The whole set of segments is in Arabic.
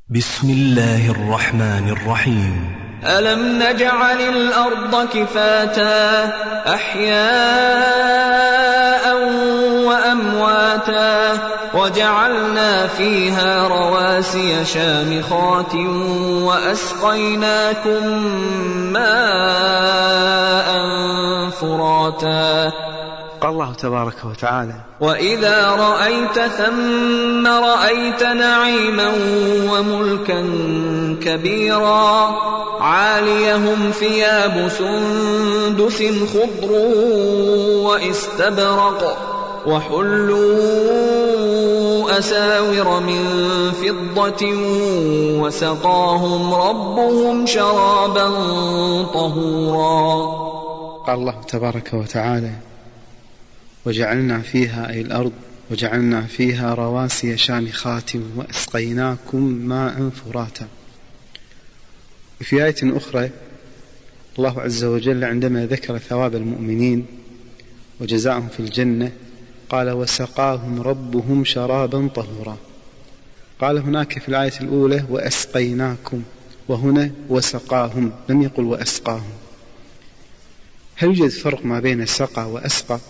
بسم الله الرحمن الرحيم. ألم نجعل الأرض كفاتا أحياء وأمواتا وجعلنا فيها رواسي شامخات وأسقيناكم ماء فراتا. قال الله تبارك وتعالى: وإذا رأيت ثم رأيت نعيما وملكا كبيرا عاليهم ثياب سندس خضر واستبرق وحلوا أساور من فضة وسقاهم ربهم شرابا طهورا. قال الله تبارك وتعالى: وجعلنا فيها أي الأرض وجعلنا فيها رواسي شامخات وأسقيناكم ماء فراتا. وفي آية أخرى الله عز وجل عندما ذكر ثواب المؤمنين وجزاءهم في الجنة قال: وسقاهم ربهم شرابا طهورا. قال هناك في الآية الأولى: وأسقيناكم، وهنا وسقاهم، لم يقل وأسقاهم. هل يوجد فرق ما بين سقى وأسقى؟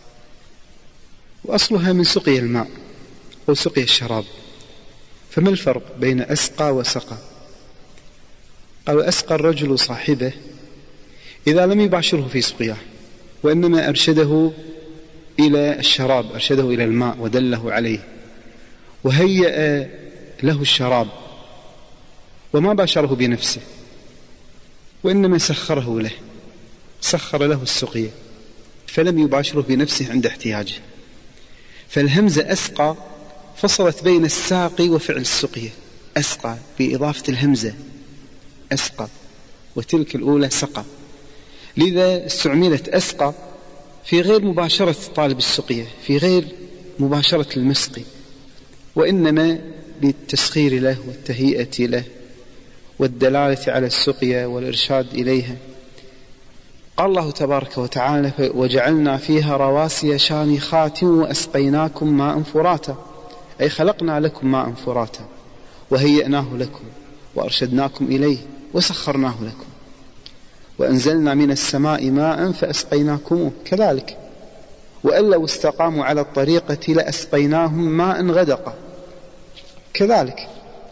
وأصلها من سقي الماء أو سقي الشراب، فما الفرق بين أسقى وسقى؟ قال: أسقى الرجل صاحبه إذا لم يباشره في سقياه، وإنما أرشده إلى الشراب، أرشده إلى الماء ودله عليه وهيأ له الشراب، وما باشره بنفسه وإنما سخره له، سخر له السقيا فلم يباشره بنفسه عند احتياجه. فالهمزة أسقى فصلت بين الساقي وفعل السقيا، أسقى بإضافة الهمزة أسقى، وتلك الأولى سقى، لذا استعملت أسقى في غير مباشرة طالب السقيا، في غير مباشرة المسقي، وإنما بالتسخير له والتهيئة له والدلالة على السقيا والإرشاد إليها. قال الله تبارك وتعالى: وجعلنا فيها رواسي شامخات وأسقيناكم ماء فراتا، أي خلقنا لكم ماء فراتا وهيئناه لكم وأرشدناكم إليه وسخرناه لكم، وأنزلنا من السماء ماء فأسقيناكموه كذلك، وأن لو استقاموا على الطريقة لأسقيناهم ماء غدقا كذلك.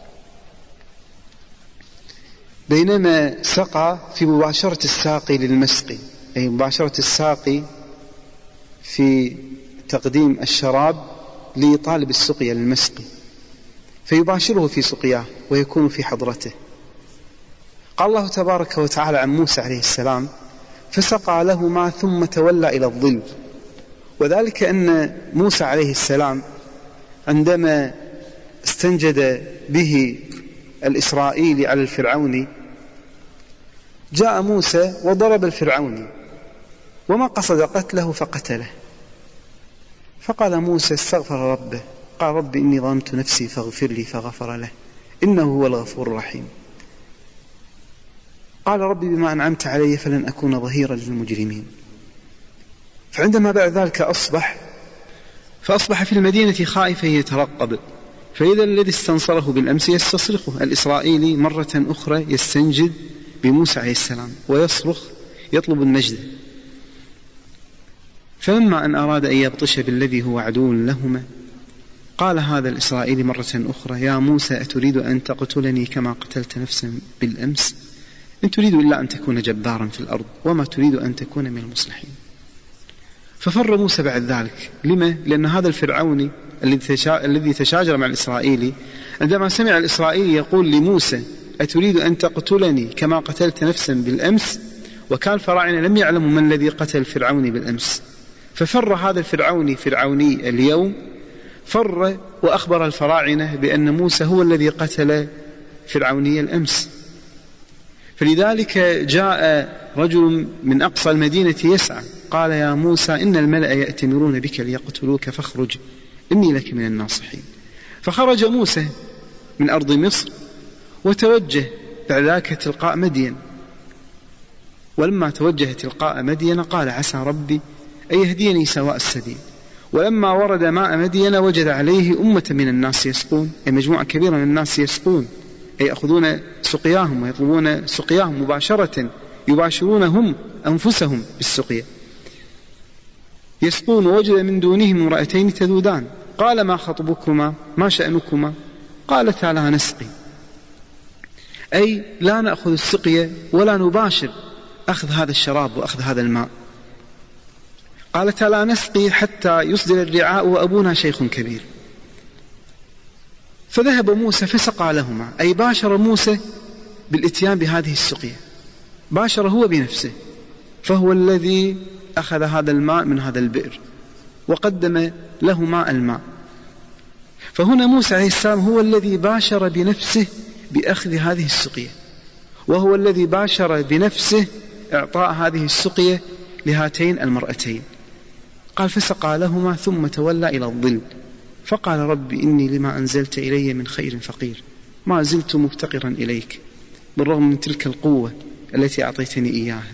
بينما سقى في مباشرة الساقي للمسقي، أي مباشرة الساقي في تقديم الشراب لطالب السقيا للمسقي، فيباشره في سقياه ويكون في حضرته. قال الله تبارك وتعالى عن موسى عليه السلام: فسقى لهما ثم تولى إلى الظل. وذلك أن موسى عليه السلام عندما استنجد به الإسرائيلي على الفرعوني جاء موسى وضرب الفرعوني وما قصد قتله فقتله، فقال موسى استغفر ربه، قال: رب إني ظلمت نفسي فاغفر لي، فغفر له إنه هو الغفور الرحيم. قال: ربي بما أنعمت علي فلن أكون ظهيرا للمجرمين. فعندما بعد ذلك فأصبح في المدينة خائفا يترقب، فإذا الذي استنصره بالأمس يستصرخه الإسرائيلي مرة أخرى، يستنجد بموسى عليه السلام ويصرخ يطلب النجدة. فلما أن أراد أن يبطش بالذي هو عدو لهما قال هذا الإسرائيلي مرة أخرى: يا موسى أتريد أن تقتلني كما قتلت نفسا بالأمس؟ إن تريد إلا أن تكون جبارا في الأرض وما تريد أن تكون من المصلحين. ففر موسى بعد ذلك. لما؟ لأن هذا الفرعوني الذي تشاجر مع الإسرائيلي عندما سمع الإسرائيلي يقول لموسى: أتريد أن تقتلني كما قتلت نفسا بالأمس؟ وكان الفراعنة لم يعلموا من الذي قتل فرعوني بالأمس، ففر هذا الفرعوني فرعوني اليوم، فر وأخبر الفراعنة بأن موسى هو الذي قتل فرعوني الأمس. فلذلك جاء رجل من أقصى المدينة يسعى، قال: يا موسى إن الملأ يأتمرون بك ليقتلوك فاخرج إني لك من الناصحين. فخرج موسى من أرض مصر وتوجه بعد ذلك تلقاء مدين، ولما توجه تلقاء مدين قال: عسى ربي أن يهديني سواء السبيل. ولما ورد ماء مدين وجد عليه أمة من الناس يسقون، أي مجموعة كبيرة من الناس يسقون، أي يأخذون سقياهم ويطلبون سقياهم مباشرة، يباشرون هم أنفسهم بالسقيا. يسقون وجد من دونهم امرأتين تذودان قال ما خطبكما ما شأنكما قالتا لا نسقي، أي لا نأخذ السقيا ولا نباشر أخذ هذا الشراب وأخذ هذا الماء. قالتا لا نسقي حتى يصدر الرعاء وأبونا شيخ كبير. فذهب موسى فسقى لهما، أي باشر موسى بالإتيان بهذه السقيا، باشر هو بنفسه، فهو الذي أخذ هذا الماء من هذا البئر وقدم لهما الماء. فهنا موسى عليه السلام هو الذي باشر بنفسه بأخذ هذه السقيا، وهو الذي باشر بنفسه إعطاء هذه السقيا لهاتين المرأتين. قال فسقى لهما ثم تولى إلى الظل فقال رب إني لما أنزلت إلي من خير فقير ما زلت مفتقرا إليك بالرغم من تلك القوة التي أعطيتني إياها.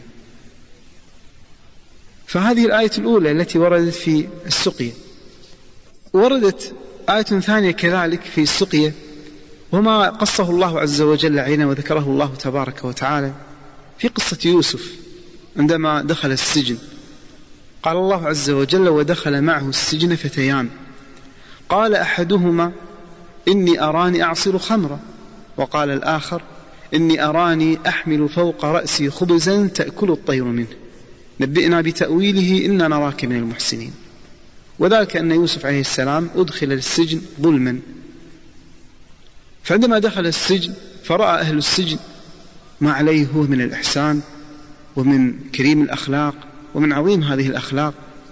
فهذه الآية الأولى التي وردت في السقيا. وردت آية ثانية كذلك في السقيا، وما قصه الله عز وجل علينا وذكره الله تبارك وتعالى في قصة يوسف عندما دخل السجن. قال الله عز وجل ودخل معه السجن فتيان قال أحدهما إني أراني أعصر خمرا وقال الآخر إني أراني أحمل فوق رأسي خبزا تأكل الطير منه نبئنا بتأويله إنا نراك من المحسنين. وذلك أن يوسف عليه السلام أدخل السجن ظلما، فعندما دخل السجن فرأى أهل السجن ما عليه هو من الإحسان ومن كريم الأخلاق ومن عظيم هذه الأخلاق.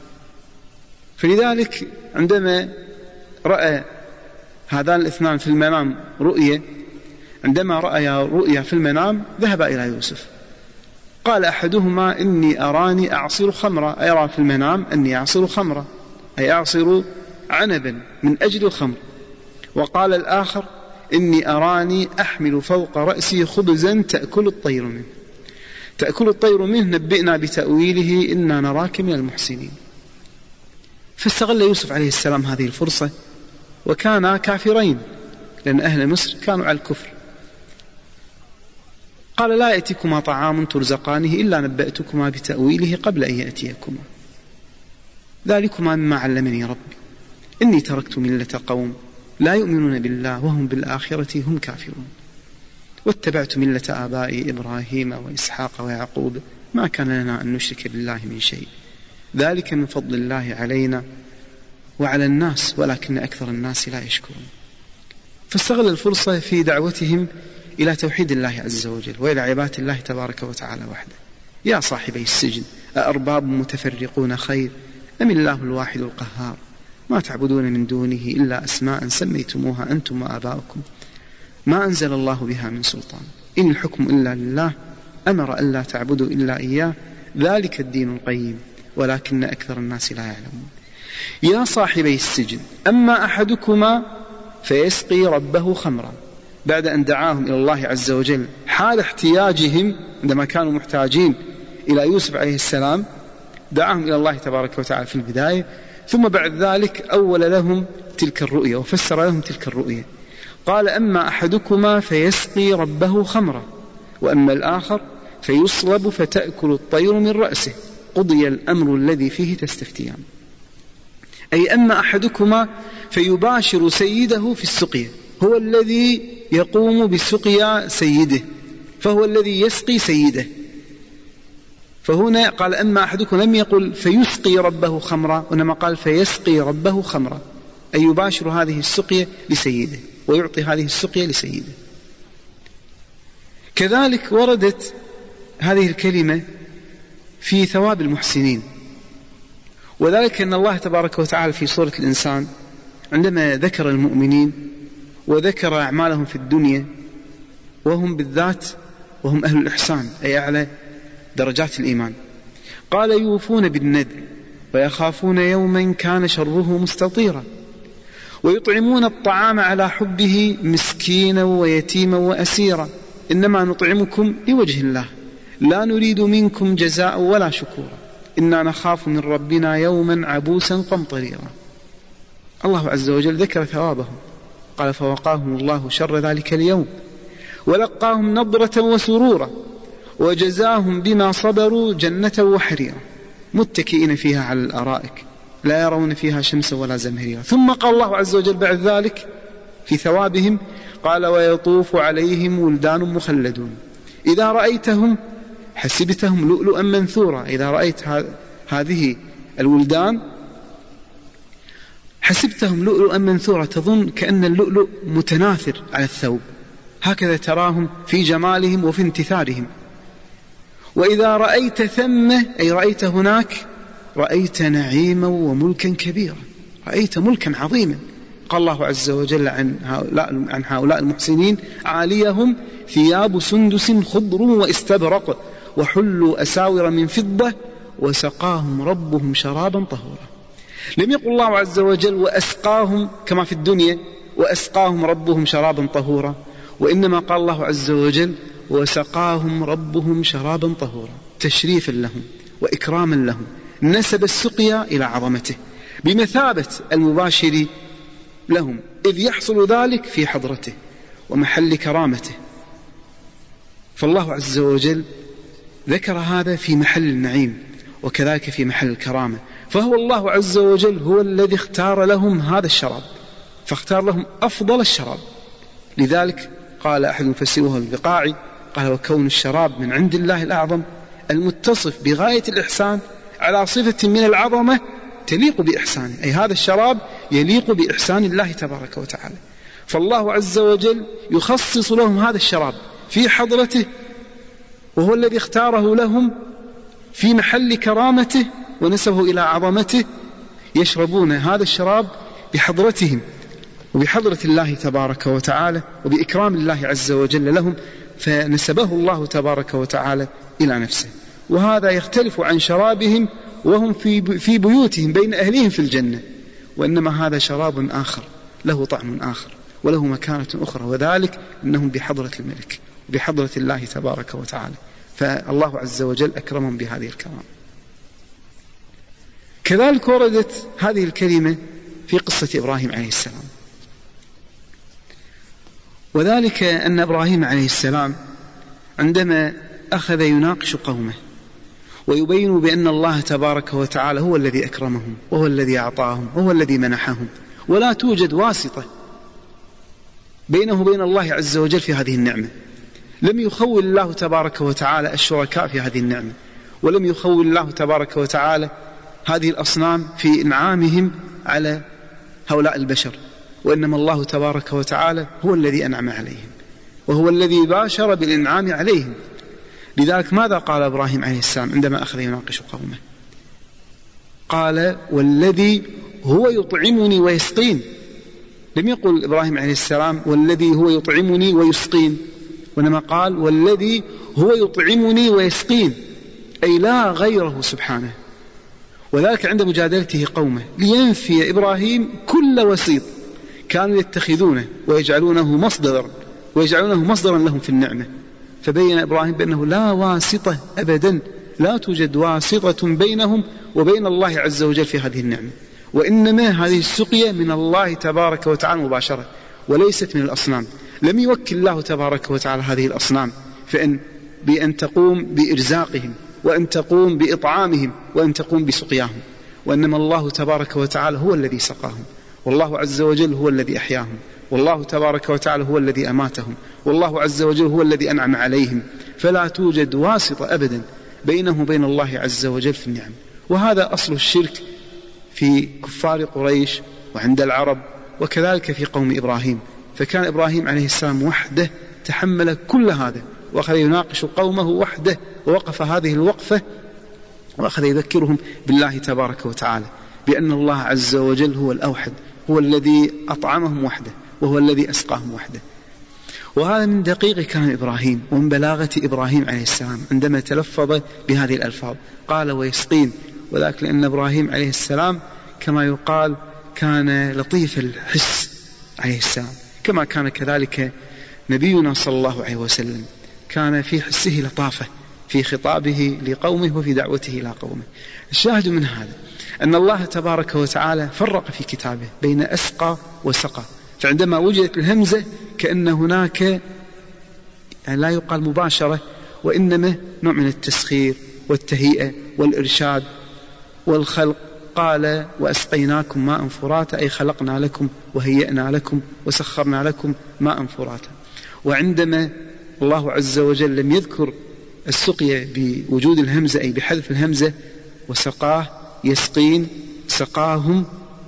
فلذلك عندما رأى هذان الاثنان في المنام رؤية، عندما رأى رؤيا في المنام ذهب إلى يوسف. قال أحدهما إني أراني أعصر خمرا، أرى في المنام أني أعصر خمرا أي أعصر عنبا من أجل الخمر. وقال الآخر إني أراني أحمل فوق رأسي خبزا تأكل الطير منه تأكل الطير منه نبئنا بتأويله إنا نراك من المحسنين. فاستغل يوسف عليه السلام هذه الفرصة، وكانا كافرين لأن أهل مصر كانوا على الكفر. قال لا يأتيكما طعام ترزقانه إلا نبأتكما بتأويله قبل أن يأتيكما ذلكما مما علمني ربي إني تركت ملة قوم لا يؤمنون بالله وهم بالآخرة هم كافرون واتبعت ملة آبائي إبراهيم وإسحاق ويعقوب ما كان لنا أن نشرك بالله من شيء ذلك من فضل الله علينا وعلى الناس ولكن أكثر الناس لا يشكرون. فاستغل الفرصة في دعوتهم إلى توحيد الله عز وجل وإلى عبادة الله تبارك وتعالى وحده. يا صاحبي السجن أأرباب متفرقون خير أم الله الواحد القهار ما تعبدون من دونه إلا أسماء سميتموها أنتم وآباؤكم ما أنزل الله بها من سلطان إن الحكم إلا لله أمر ألا تعبدوا إلا إياه ذلك الدين القيم ولكن أكثر الناس لا يعلمون. يا صاحبي السجن أما أحدكما فيسقي ربه خمرا، بعد أن دعاهم إلى الله عز وجل حال احتياجهم عندما كانوا محتاجين إلى يوسف عليه السلام دعاهم إلى الله تبارك وتعالى في البداية، ثم بعد ذلك أول لهم تلك الرؤية وفسر لهم تلك الرؤية. قال أما أحدكما فيسقي ربه خمرا وأما الآخر فيصلب فتأكل الطير من رأسه قضي الأمر الذي فيه تستفتيان. أي أما أحدكما فيباشر سيده في السقيا، هو الذي يقوم بسقيا سيده فهو الذي يسقي سيده. فهنا قال أما أحدكم لم يقل فيسقي ربه خمرا وإنما قال فيسقي ربه خمرا أي يباشر هذه السقيا لسيده ويعطي هذه السقيا لسيده. كذلك وردت هذه الكلمة في ثواب المحسنين، وذلك أن الله تبارك وتعالى في سورة الإنسان عندما ذكر المؤمنين وذكر أعمالهم في الدنيا وهم بالذات وهم أهل الإحسان أي أعلى درجات الإيمان، قال يوفون بالنذر ويخافون يوما كان شره مستطيرا ويطعمون الطعام على حبه مسكينا ويتيما وأسيرا إنما نطعمكم لوجه الله لا نريد منكم جزاء ولا شكورا إنا نخاف من ربنا يوما عبوسا قمطريرا. الله عز وجل ذكر ثوابهم قال فوقاهم الله شر ذلك اليوم ولقاهم نضرة وسرورا وجزاهم بما صبروا جنة وحريرا متكئين فيها على الأرائك لا يرون فيها شمسا ولا زمهريرا. ثم قال الله عز وجل بعد ذلك في ثوابهم قال ويطوف عليهم ولدان مخلدون إذا رأيتهم حسبتهم لؤلؤا منثورا. إذا رأيت هذه الولدان حسبتهم لؤلؤا منثورا، تظن كأن اللؤلؤ متناثر على الثوب، هكذا تراهم في جمالهم وفي انتثارهم. وإذا رأيت ثم أي رأيت هناك رأيت نعيما وملكا كبيرا، رأيت ملكا عظيما. قال الله عز وجل عن هؤلاء المحسنين عاليهم ثياب سندس خضر واستبرق وحلوا أساور من فضة وسقاهم ربهم شرابا طهورا. لم يقل الله عز وجل وأسقاهم كما في الدنيا وأسقاهم ربهم شرابا طهورا، وإنما قال الله عز وجل وسقاهم ربهم شرابا طهورا تشريفا لهم وإكراما لهم. نسب السقيا إلى عظمته بمثابة المباشر لهم، إذ يحصل ذلك في حضرته ومحل كرامته. فالله عز وجل ذكر هذا في محل النعيم وكذلك في محل الكرامة. فهو الله عز وجل هو الذي اختار لهم هذا الشراب، فاختار لهم أفضل الشراب. لذلك قال أحد مفسره البقاعي قال وكون الشراب من عند الله الأعظم المتصف بغاية الإحسان على صفة من العظمة تليق بإحسانه، أي هذا الشراب يليق بإحسان الله تبارك وتعالى. فالله عز وجل يخصص لهم هذا الشراب في حضرته، وهو الذي اختاره لهم في محل كرامته ونسبه إلى عظمته، يشربون هذا الشراب بحضرتهم وبحضرة الله تبارك وتعالى وبإكرام الله عز وجل لهم، فنسبه الله تبارك وتعالى إلى نفسه. وهذا يختلف عن شرابهم وهم في بيوتهم بين أهلهم في الجنة، وإنما هذا شراب آخر له طعم آخر وله مكانة أخرى، وذلك أنهم بحضرة الملك وبحضرة الله تبارك وتعالى، فالله عز وجل أكرمهم بهذه الكرامة. كذلك وردت هذه الكلمة في قصة إبراهيم عليه السلام، وذلك أن إبراهيم عليه السلام عندما أخذ يناقش قومه ويبين بأن الله تبارك وتعالى هو الذي أكرمهم وهو الذي أعطاهم وهو الذي منحهم، ولا توجد واسطة بينه وبين الله عز وجل في هذه النعمة. لم يخول الله تبارك وتعالى الشركاء في هذه النعمة، ولم يخول الله تبارك وتعالى هذه الأصنام في إنعامهم على هؤلاء البشر، وإنما الله تبارك وتعالى هو الذي أنعم عليهم وهو الذي باشر بالإنعام عليهم. لذلك ماذا قال إبراهيم عليه السلام عندما أخذ يناقش قومه؟ قال والذي هو يطعمني ويسقين. لم يقل إبراهيم عليه السلام والذي هو يطعمني ويسقين، وإنما قال والذي هو يطعمني ويسقين، أي لا غيره سبحانه. وذلك عند مجادلته قومه لينفي إبراهيم كل وسيط كانوا يتخذونه ويجعلونه مصدرا لهم في النعمة. فبين إبراهيم بأنه لا واسطة أبدا، لا توجد واسطة بينهم وبين الله عز وجل في هذه النعمة، وإنما هذه السقيا من الله تبارك وتعالى مباشرة وليست من الأصنام. لم يوكل الله تبارك وتعالى هذه الأصنام بأن تقوم بإرزاقهم وأن تقوم بإطعامهم وأن تقوم بسقياهم، وإنما الله تبارك وتعالى هو الذي سقاهم، والله عز وجل هو الذي أحياهم، والله تبارك وتعالى هو الذي أماتهم، والله عز وجل هو الذي أنعم عليهم. فلا توجد واسطة أبدا بينه وبين الله عز وجل في النعم. وهذا أصل الشرك في كفار قريش وعند العرب، وكذلك في قوم إبراهيم. فكان إبراهيم عليه السلام وحده تحمل كل هذا وأخذ يناقش قومه وحده، ووقف هذه الوقفة وأخذ يذكرهم بالله تبارك وتعالى بأن الله عز وجل هو الأوحد، هو الذي أطعمهم وحده وهو الذي أسقاهم وحده. وهذا من دقيق كلام إبراهيم ومن بلاغة إبراهيم عليه السلام عندما تلفظ بهذه الألفاظ قال ويسقين، وذلك لأن إبراهيم عليه السلام كما يقال كان لطيف الحس عليه السلام، كما كان كذلك نبينا صلى الله عليه وسلم كان في حسه لطافة في خطابه لقومه وفي دعوته إلى قومه. الشاهد من هذا أن الله تبارك وتعالى فرق في كتابه بين أسقى وسقى، فعندما وجدت الهمزة كأن هناك يعني لا يقال مباشرة، وإنما نوع من التسخير والتهيئة والإرشاد والخلق. قال وأسقيناكم ماء فراتا، أي خلقنا لكم وهيئنا لكم وسخرنا لكم ماء فراتا. وعندما الله عز وجل لم يذكر السقيا بوجود الهمزة أي بحذف الهمزة، وسقاه يسقين سقاهم،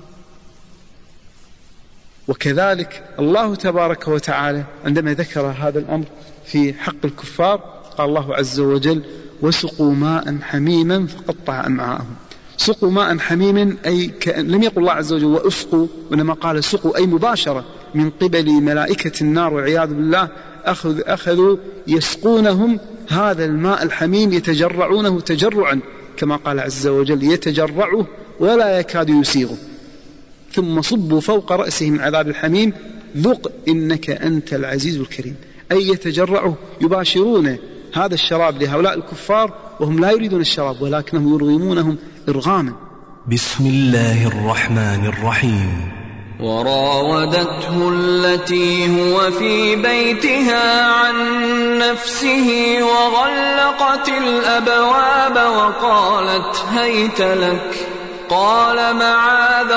وكذلك الله تبارك وتعالى عندما ذكر هذا الأمر في حق الكفار قال الله عز وجل وسقوا ماء حميما فقطع أمعاءهم. سقوا ماء حميما أي لم يقل الله عز وجل وأسقوا، وإنما قال سقوا أي مباشرة من قبل ملائكة النار والعياذ بالله، أخذوا يسقونهم هذا الماء الحميم، يتجرعونه تجرعا كما قال عز وجل يتجرعه ولا يكاد يسيغه، ثم صبوا فوق رأسهم عذاب الحميم ذق إنك أنت العزيز الكريم. أي يتجرعه، يباشرون هذا الشراب لهؤلاء الكفار وهم لا يريدون الشراب ولكنهم يرغمونهم إرغاما. بسم الله الرحمن الرحيم. وراودته التي هو في بيتها عن نفسه وغلقت الأبواب وقالت هيت لك، قال معاذ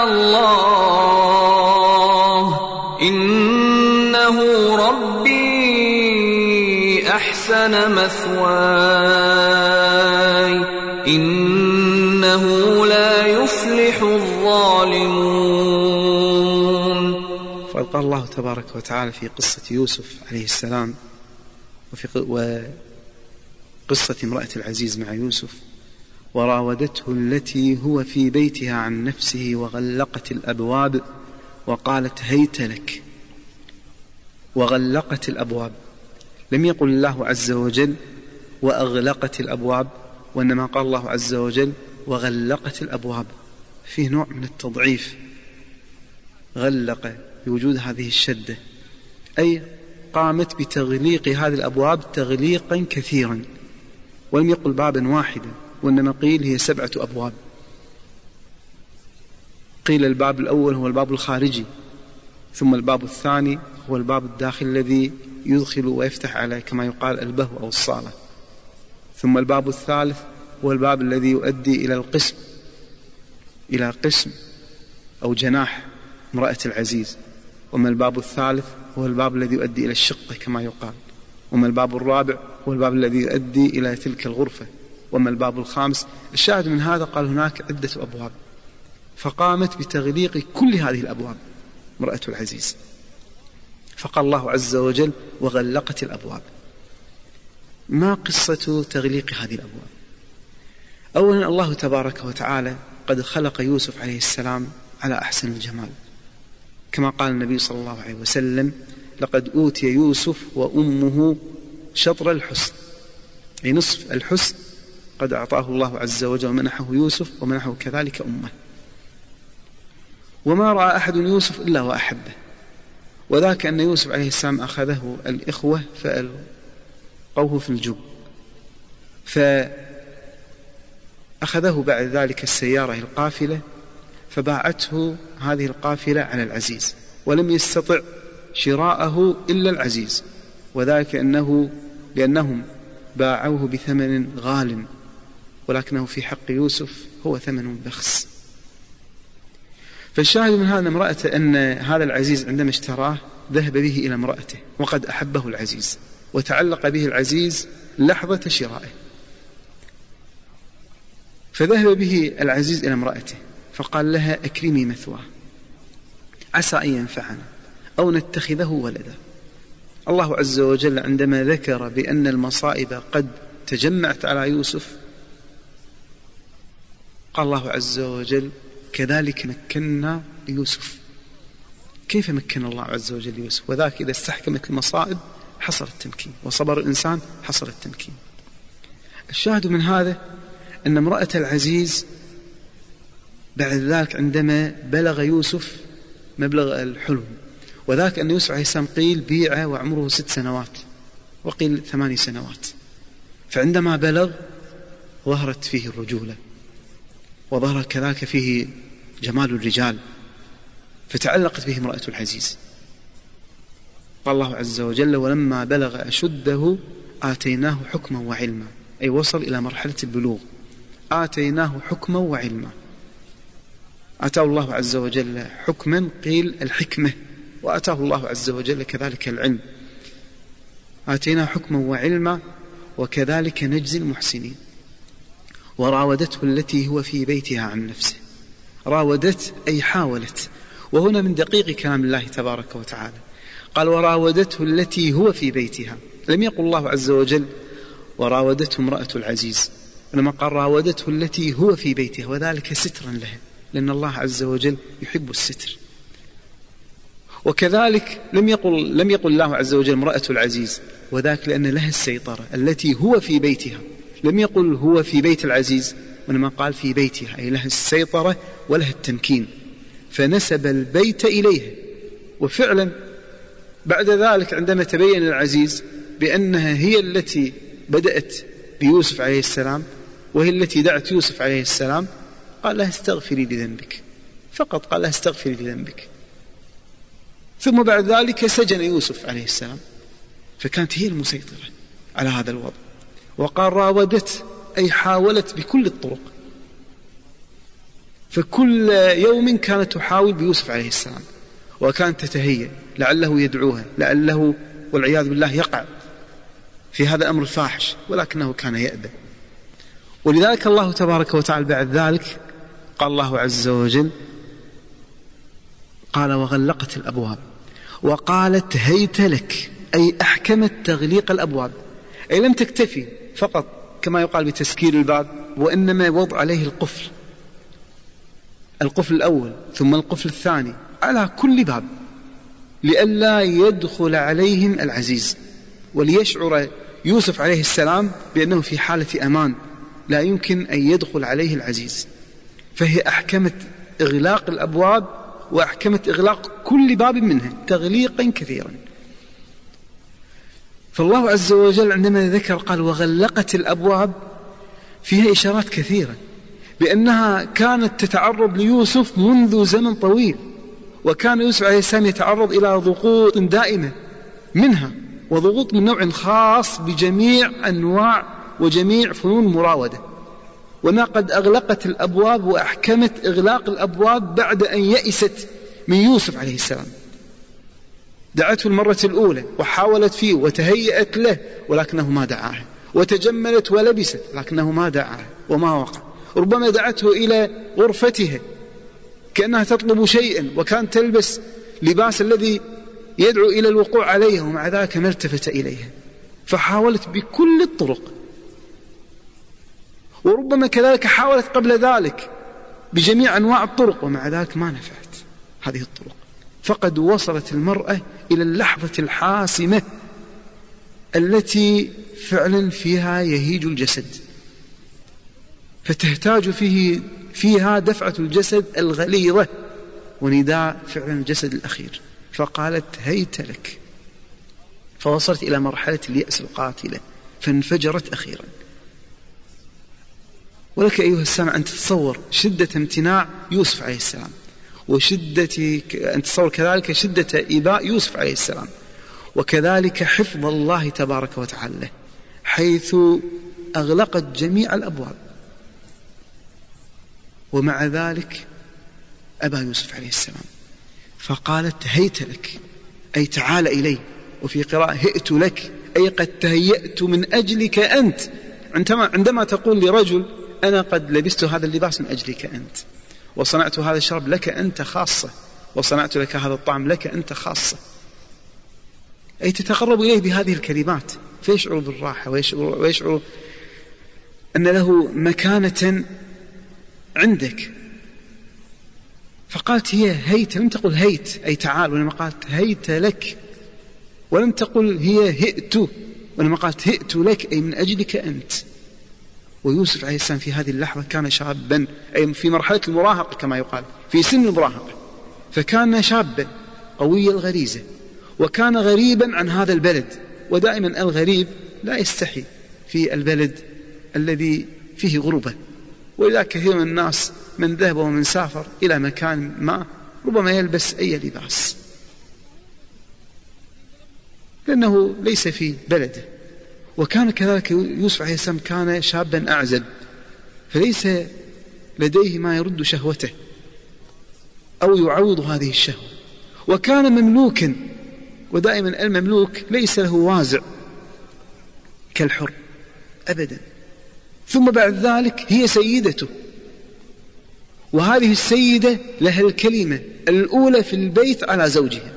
الله إنه ربي أحسن مثواي إنه لا يفلح الظالمون. فقال الله تبارك وتعالى في قصة يوسف عليه السلام وقصة امرأة العزيز مع يوسف وراودته التي هو في بيتها عن نفسه وغلقت الأبواب وقالت هيت لك. وغلقت الأبواب، لم يقل الله عز وجل وأغلقت الأبواب، وإنما قال الله عز وجل وغلقت الأبواب، فيه نوع من التضعيف. غلق بوجود هذه الشدة، أي قامت بتغليق هذه الأبواب تغليقا كثيرا، ولم يقل بابا واحدا، وإنما قيل هي 7 أبواب. قيل الباب الأول هو الباب الخارجي، ثم الباب الثاني هو الباب الداخل الذي يدخل ويفتح على كما يقال البهو أو الصالة، ثم الباب الثالث هو الباب الذي يؤدي إلى القسم، إلى قسم أو جناح امرأة العزيز، وما الباب الثالث هو الباب الذي يؤدي إلى الشقة كما يقال، وما الباب الرابع هو الباب الذي يؤدي إلى تلك الغرفة، وما الباب الخامس. الشاهد من هذا قال هناك عدة أبواب، فقامت بتغليق كل هذه الأبواب امرأة العزيز. فقال الله عز وجل وغلقت الأبواب. ما قصة تغليق هذه الأبواب؟ أولا الله تبارك وتعالى قد خلق يوسف عليه السلام على أحسن الجمال، كما قال النبي صلى الله عليه وسلم لقد أوتي يوسف وأمه شطر الحسن، أي نصف الحسن قد أعطاه الله عز وجل ومنحه يوسف ومنحه كذلك أمه. وما رأى أحد يوسف إلا وأحبه، وذاك أن يوسف عليه السلام أخذه الإخوة فألقوه في الجب، فأخذه بعد ذلك السيارة القافلة فباعته هذه القافلة على العزيز، ولم يستطع شراءه إلا العزيز، وذلك لأنهم باعوه بثمن غال، ولكنه في حق يوسف هو ثمن بخس. فالشاهد من هذا امرأته أن هذا العزيز عندما اشتراه ذهب به إلى امرأته، وقد أحبه العزيز وتعلق به العزيز لحظة شرائه، فذهب به العزيز إلى امرأته فقال لها أكرمي مثواه عسى أن ينفعنا أو نتخذه ولدا. الله عز وجل عندما ذكر بأن المصائب قد تجمعت على يوسف قال الله عز وجل كذلك مكنا ليوسف. كيف مكن الله عز وجل ليوسف؟ وذاك إذا استحكمت المصائب حصل التمكين، وصبر الإنسان حصل التمكين. الشاهد من هذا أن امرأة العزيز بعد ذلك عندما بلغ يوسف مبلغ الحلم، وذاك أن يوسف عليه السلام قيل بيع وعمره 6 سنوات وقيل 8 سنوات، فعندما بلغ ظهرت فيه الرجولة وظهر كذلك فيه جمال الرجال، فتعلقت به امرأة العزيز. قال الله عز وجل: ولما بلغ أشده آتيناه حكما وعلما، أي وصل إلى مرحلة البلوغ، آتيناه حكما وعلما. آتاه الله عز وجل حكما، قيل الحكمة، وآتاه الله عز وجل كذلك العلم. آتيناه حكما وعلما وكذلك نجزي المحسنين. وراودته التي هو في بيتها عن نفسه. راودت أي حاولت، وهنا من دقيق كلام الله تبارك وتعالى، قال: وراودته التي هو في بيتها. لم يقل الله عز وجل وراودته امرأة العزيز، لما قال راودته التي هو في بيتها، وذلك سترا لها، لأن الله عز وجل يحب الستر. وكذلك لم يقل الله عز وجل امرأة العزيز، وذاك لأن لها السيطرة التي هو في بيتها. لم يقل هو في بيت العزيز، وإنما قال في بيتها، أي لها السيطرة ولها التمكين، فنسب البيت إليها. وفعلا بعد ذلك عندما تبين العزيز بأنها هي التي بدأت بيوسف عليه السلام، وهي التي دعت يوسف عليه السلام، قال لها: استغفري لذنبك، فقط قال لها: استغفري لذنبك. ثم بعد ذلك سجن يوسف عليه السلام، فكانت هي المسيطرة على هذا الوضع. وقال: راودت أي حاولت بكل الطرق، فكل يوم كانت تحاول بيوسف عليه السلام، وكانت تتهيأ لعله يدعوها، لعله والعياذ بالله يقع في هذا الأمر الفاحش، ولكنه كان يأبى. ولذلك الله تبارك وتعالى بعد ذلك قال الله عز وجل، قال: وغلقت الأبواب وقالت هيت لك، أي أحكمت تغليق الأبواب، أي لم تكتفي فقط كما يقال بتسكير الباب، وإنما وضع عليه القفل الأول ثم القفل الثاني على كل باب، لئلا يدخل عليهم العزيز، وليشعر يوسف عليه السلام بأنه في حالة أمان، لا يمكن أن يدخل عليه العزيز. فهي أحكمت إغلاق الأبواب، وأحكمت إغلاق كل باب منها تغليقا كثيرا. فالله عز وجل عندما ذكر قال: وغلقت الأبواب، فيها إشارات كثيرة بأنها كانت تتعرض ليوسف منذ زمن طويل، وكان يوسف عليه السلام يتعرض إلى ضغوط دائمة منها، وضغوط من نوع خاص بجميع أنواع وجميع فنون المراودة. وأنها قد أغلقت الأبواب وأحكمت إغلاق الأبواب بعد أن يئست من يوسف عليه السلام. دعته المرة الأولى وحاولت فيه وتهيأت له، ولكنه ما دعاها، وتجملت ولبست لكنه ما دعاها وما وقع. ربما دعته إلى غرفتها كأنها تطلب شيئا، وكانت تلبس لباس الذي يدعو إلى الوقوع عليها، ومع ذلك ما التفت إليها، فحاولت بكل الطرق. وربما كذلك حاولت قبل ذلك بجميع أنواع الطرق، ومع ذلك ما نفعت هذه الطرق. فقد وصلت المرأة إلى اللحظة الحاسمة التي فعلا فيها يهيج الجسد، فتحتاج فيها دفعة الجسد الغليظة ونداء فعلا الجسد الأخير. فقالت هيت لك، فوصلت إلى مرحلة اليأس القاتلة، فانفجرت أخيرا. ولك أيها السامع أن تتصور شدة امتناع يوسف عليه السلام، أن تتصور كذلك شدة إباء يوسف عليه السلام، وكذلك حفظ الله تبارك وتعالى حيث أغلقت جميع الأبواب، ومع ذلك أبى يوسف عليه السلام. فقالت هيت لك، أي تعال إلي، وفي قراءة هئت لك، أي قد تهيأت من أجلك أنت. عندما تقول لرجل أنا قد لبست هذا اللباس من أجلك أنت، وصنعت هذا الشرب لك أنت خاصة، وصنعت لك هذا الطعام لك أنت خاصة، أي تتقرب إليه بهذه الكلمات، فيشعر بالراحة ويشعر أن له مكانة عندك. فقالت هي هيت، لم تقل هيت أي تعال، ولما قالت هيت لك، ولم تقل هي هئت، ولما قالت هئت لك أي من أجلك أنت. ويوسف عليه السلام في هذه اللحظة كان شابا، أي في مرحلة المراهقة كما يقال، في سن المراهقة، فكان شابا قوي الغريزة، وكان غريبا عن هذا البلد. ودائما الغريب لا يستحي في البلد الذي فيه غربة، ولذلك كثير من الناس من ذهب ومن سافر إلى مكان ما ربما يلبس أي لباس. لأنه ليس في بلده. وكان كذلك يوسف عليه السلام كان شابا أعزب، فليس لديه ما يرد شهوته أو يعوض هذه الشهوة. وكان مملوكا، ودائما المملوك ليس له وازع كالحر أبدا. ثم بعد ذلك هي سيدته، وهذه السيدة لها الكلمة الأولى في البيت على زوجها،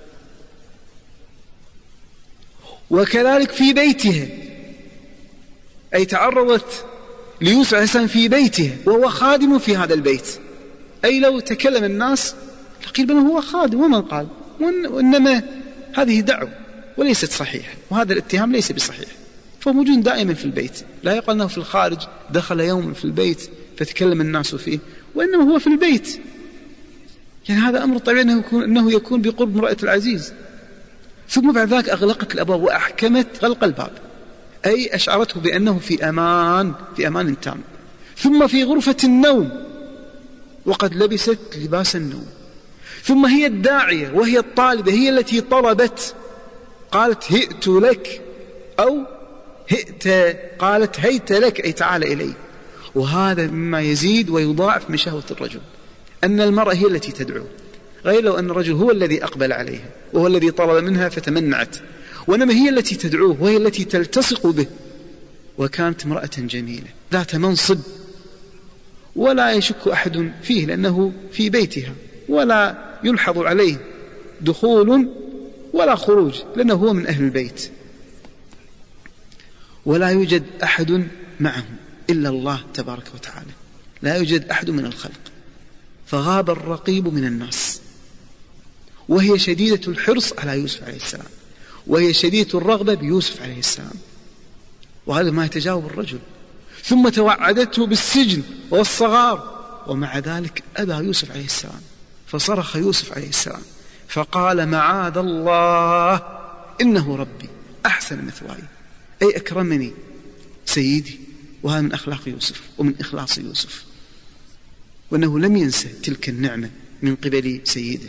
وكذلك في بيتها، أي تعرضت ليوسف عليه السلام في بيتها وهو خادم في هذا البيت. أي لو تكلم الناس قيل بأنه هو خادم ومن قال، وإنما هذه دعوة وليست صحيحة، وهذا الاتهام ليس بصحيح. فموجود دائما في البيت، لا يقال أنه في الخارج دخل يوم في البيت فتكلم الناس فيه، وإنما هو في البيت. يعني هذا أمر طبيعي أنه يكون بقرب امرأة العزيز. ثم بعد ذلك أغلقت الأبواب وأحكمت غلق الباب، أي أشعرته بأنه في أمان تام. ثم في غرفة النوم وقد لبست لباس النوم. ثم هي الداعية وهي الطالبة، هي التي طلبت، قالت هئت لك، أو قالت هيت لك، أي تعال إلي. وهذا مما يزيد ويضاعف من شهوة الرجل، أن المرأة هي التي تدعو، غير لو أن الرجل هو الذي أقبل عليها وهو الذي طلب منها فتمنعت، وإنما هي التي تدعوه وهي التي تلتصق به. وكانت امرأة جميلة ذات منصب، ولا يشك أحد فيه لأنه في بيتها، ولا يلحظ عليه دخول ولا خروج لأنه هو من أهل البيت، ولا يوجد أحد معهم إلا الله تبارك وتعالى، لا يوجد أحد من الخلق. فغاب الرقيب من الناس، وهي شديدة الحرص على يوسف عليه السلام، وهي شديدة الرغبة بيوسف عليه السلام، وهذا ما يتجاوب الرجل. ثم توعدته بالسجن والصغار، ومع ذلك أبى يوسف عليه السلام. فصرخ يوسف عليه السلام فقال معاذ الله إنه ربي أحسن مثواي، أي أكرمني سيدي. وهذا من أخلاق يوسف ومن إخلاص يوسف، وأنه لم ينسى تلك النعمة من قبل سيده.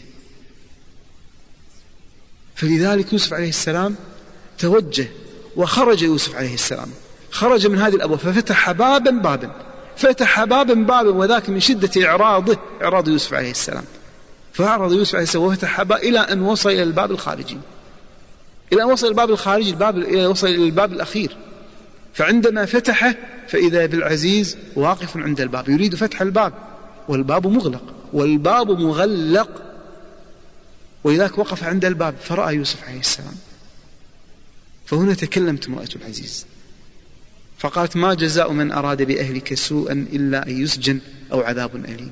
فلذلك يوسف عليه السلام توجه وخرج. يوسف عليه السلام خرج من هذه الأبواب ففتح بابا، وذاك من شدة إعراض يوسف عليه السلام. فأعرض يوسف عليه السلام وفتح باب إلى أن وصل إلى الباب الخارجي، إلى أن وصل الباب الخارجي، وصل إلى الباب الأخير. فعندما فتحه فإذا بالعزيز واقف عند الباب يريد فتح الباب، والباب مغلق والباب مغلق، ولذلك وقف عند الباب فرأى يوسف عليه السلام. فهنا تكلمت امرأة العزيز فقالت ما جزاء من أراد بأهلك سوءا إلا أن يسجن أو عذاب أليم.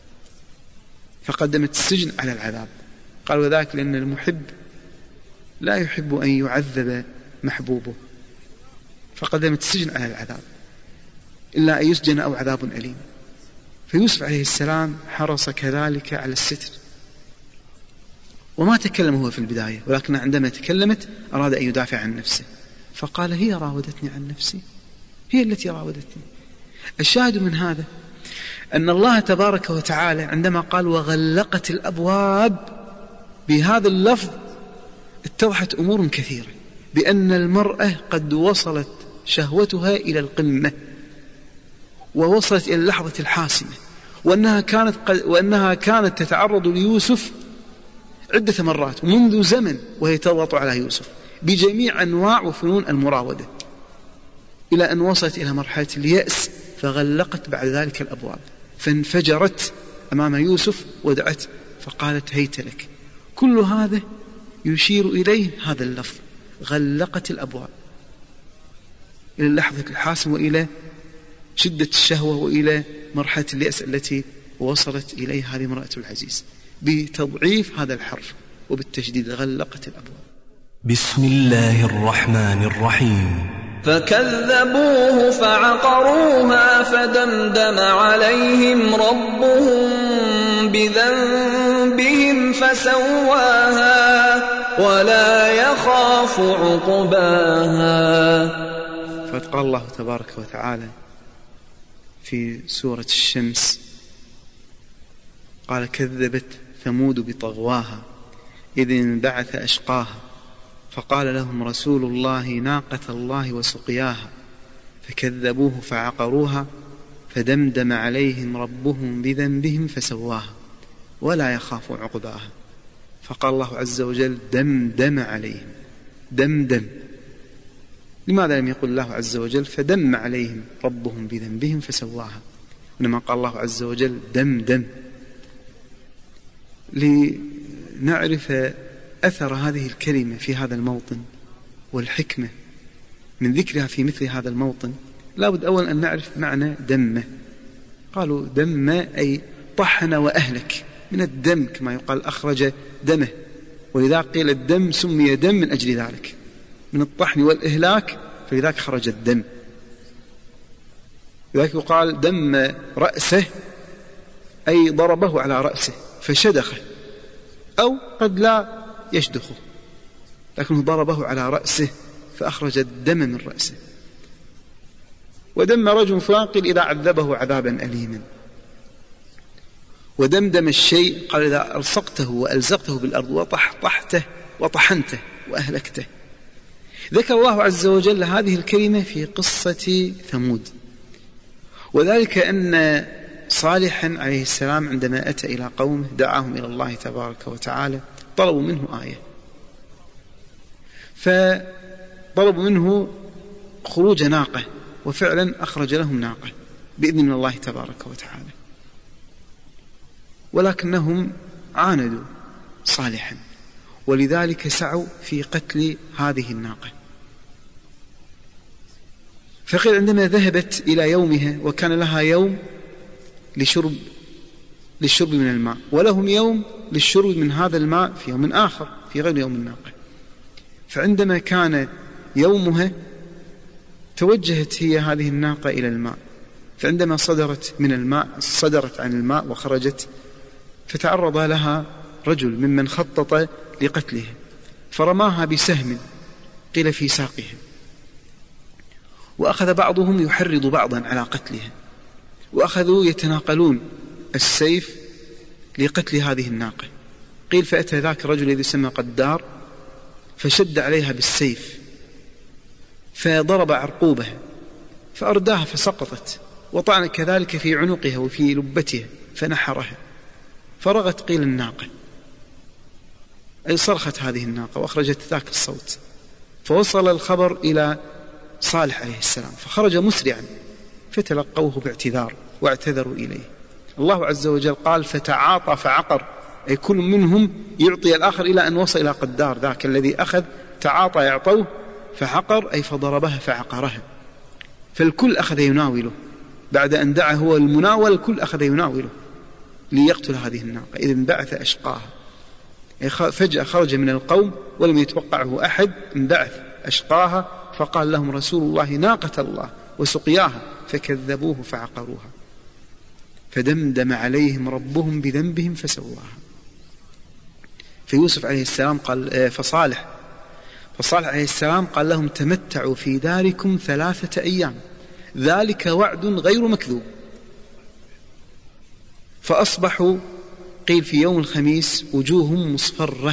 فقدمت السجن على العذاب. قال وذاك لأن المحب لا يحب أن يعذب محبوبه، فقدمت السجن على العذاب إلا أن يسجن أو عذاب أليم. فيوسف عليه السلام حرص كذلك على الستر، وما تكلم هو في البداية، ولكن عندما تكلمت أراد أن يدافع عن نفسه، فقال هي راودتني عن نفسي، هي التي راودتني. الشاهد من هذا أن الله تبارك وتعالى عندما قال وغلقت الأبواب بهذا اللفظ اتضحت أمور كثيرة، بأن المرأة قد وصلت شهوتها إلى القمة ووصلت إلى اللحظة الحاسمة، وأنها كانت تتعرض ليوسف عدة مرات منذ زمن وهي تضغط على يوسف بجميع أنواع وفنون المراودة، إلى أن وصلت إلى مرحلة اليأس فغلقت بعد ذلك الأبواب، فانفجرت أمام يوسف ودعت فقالت هيت لك. كل هذا يشير إليه هذا اللفظ غلقت الأبواب، إلى اللحظة الحاسمة وإلى شدة الشهوة وإلى مرحلة اليأس التي وصلت إليها هذه امرأة العزيز بتضعيف هذا الحرف وبالتشديد غلقت الأبواب. بسم الله الرحمن الرحيم. فكذبوه فعقروها فدمدم عليهم ربهم بذنبهم فسواها ولا يخاف عقباها. فقال الله تبارك وتعالى في سورة الشمس قال كذبت ثمود بطغواها إذ انبعث أشقاها فقال لهم رسول الله ناقة الله وسقياها فكذبوه فعقروها فدمدم عليهم ربهم بذنبهم فسواها ولا يخاف عقباها. فقال الله عز وجل دمدم عليهم. دمدم، لماذا لم يقل الله عز وجل فدم عليهم ربهم بذنبهم فسواها، إنما قال الله عز وجل دمدم؟ لنعرف أثر هذه الكلمة في هذا الموطن والحكمة من ذكرها في مثل هذا الموطن، لا بد أولا أن نعرف معنى دمه. قالوا دم أي طحن وأهلك، من الدم كما يقال أخرج دمه، ولذا قيل الدم سمي دم من أجل ذلك، من الطحن والإهلاك فلذلك خرج الدم. لذلك يقال دم رأسه أي ضربه على رأسه فشدخه، أو قد لا يشدخه لكنه ضربه على رأسه فأخرج الدم من رأسه. ودم رجل فلان قيل إذا عذبه عذابا أليما. ودمدم الشيء قال إذا ألصقته وألزقته بالأرض وطحته وطحنته وأهلكته. ذكر الله عز وجل هذه الكلمة في قصة ثمود، وذلك أن صالحا عليه السلام عندما أتى إلى قومه دعاهم إلى الله تبارك وتعالى، طلبوا منه آية، فطلبوا منه خروج ناقة، وفعلا أخرج لهم ناقة بإذن من الله تبارك وتعالى، ولكنهم عاندوا صالحا، ولذلك سعوا في قتل هذه الناقة. فقيل عندما ذهبت إلى يومها وكان لها يوم للشرب من الماء، ولهم يوم للشرب من هذا الماء في يوم آخر في غير يوم الناقة، فعندما كان يومها توجهت هي هذه الناقة إلى الماء، فعندما صدرت عن الماء وخرجت فتعرض لها رجل ممن خطط لقتلها فرماها بسهم قيل في ساقها، وأخذ بعضهم يحرض بعضا على قتلها، وأخذوا يتناقلون السيف لقتل هذه الناقة. قيل فأتى ذاك الرجل الذي يسمى قدار فشد عليها بالسيف فضرب عرقوبها فأرداها فسقطت، وطعن كذلك في عنقها وفي لبتها فنحرها فرغت قيل الناقة، أي صرخت هذه الناقة وأخرجت ذاك الصوت، فوصل الخبر إلى صالح عليه السلام فخرج مسرعا فتلقوه باعتذار واعتذروا إليه. الله عز وجل قال فتعاطى فعقر، أي كل منهم يعطي الآخر إلى أن وصل إلى قدار ذاك الذي أخذ تعاطى يعطوه فعقر، أي فضربها فعقرها، فالكل أخذ يناوله بعد أن دعا هو المناول، الكل أخذ يناوله ليقتل هذه الناقة. إذ انبعث أشقاها، فجأة خرج من القوم ولم يتوقعه أحد، انبعث أشقاها فقال لهم رسول الله ناقة الله وسقياها فكذبوه فعقروها فدمدم عليهم ربهم بذنبهم فسواها. فيوسف عليه السلام قال فصالح عليه السلام قال لهم تمتعوا في داركم 3 أيام ذلك وعد غير مكذوب. فأصبحوا قيل في يوم الخميس وجوههم مصفرة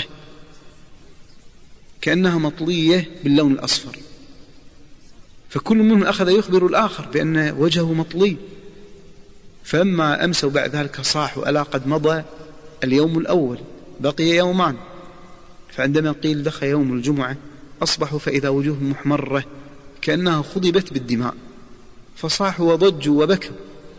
كأنها مطلية باللون الأصفر، فكل منهم أخذ يخبر الآخر بأن وجهه مطلي. فلما أمسوا بعد ذلك صاحوا ألا قد مضى اليوم الأول بقي يومان، فعندما قيل دخل يوم الجمعة أصبحوا فإذا وجوههم محمرة كأنها خضبت بالدماء، فصاحوا وضجوا وبكوا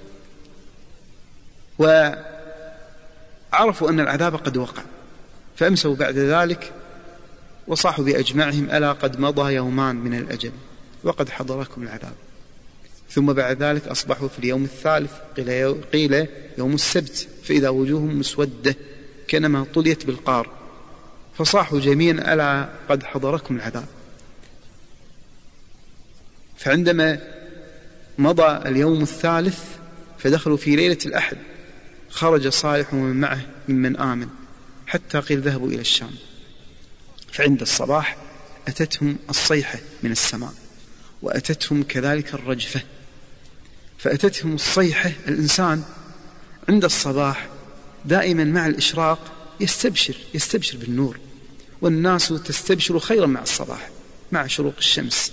وعرفوا أن العذاب قد وقع، فأمسوا بعد ذلك وصاحوا بأجمعهم ألا قد مضى يومان من الأجل وقد حضركم العذاب. ثم بعد ذلك أصبحوا في اليوم الثالث قيل يوم السبت فإذا وجوههم مسودة كأنما طليت بالقار، فصاحوا جميعا ألا قد حضركم العذاب. فعندما مضى اليوم الثالث فدخلوا في ليلة الأحد، خرج صالح ومن معه ممن آمن حتى قيل ذهبوا إلى الشام. فعند الصباح أتتهم الصيحة من السماء وأتتهم كذلك الرجفة. فأتتهم الصيحة، الإنسان عند الصباح دائما مع الإشراق يستبشر بالنور، والناس تستبشر خيرا مع الصباح مع شروق الشمس،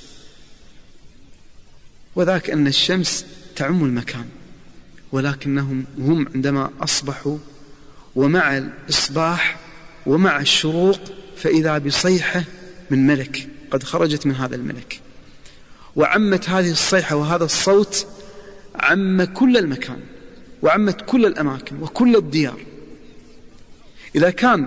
وذاك أن الشمس تعم المكان، ولكنهم هم عندما أصبحوا ومع الإصباح ومع الشروق فإذا بصيحة من ملك قد خرجت من هذا الملك، وعمت هذه الصيحة وهذا الصوت عم كل المكان وعمت كل الأماكن وكل الديار. إذا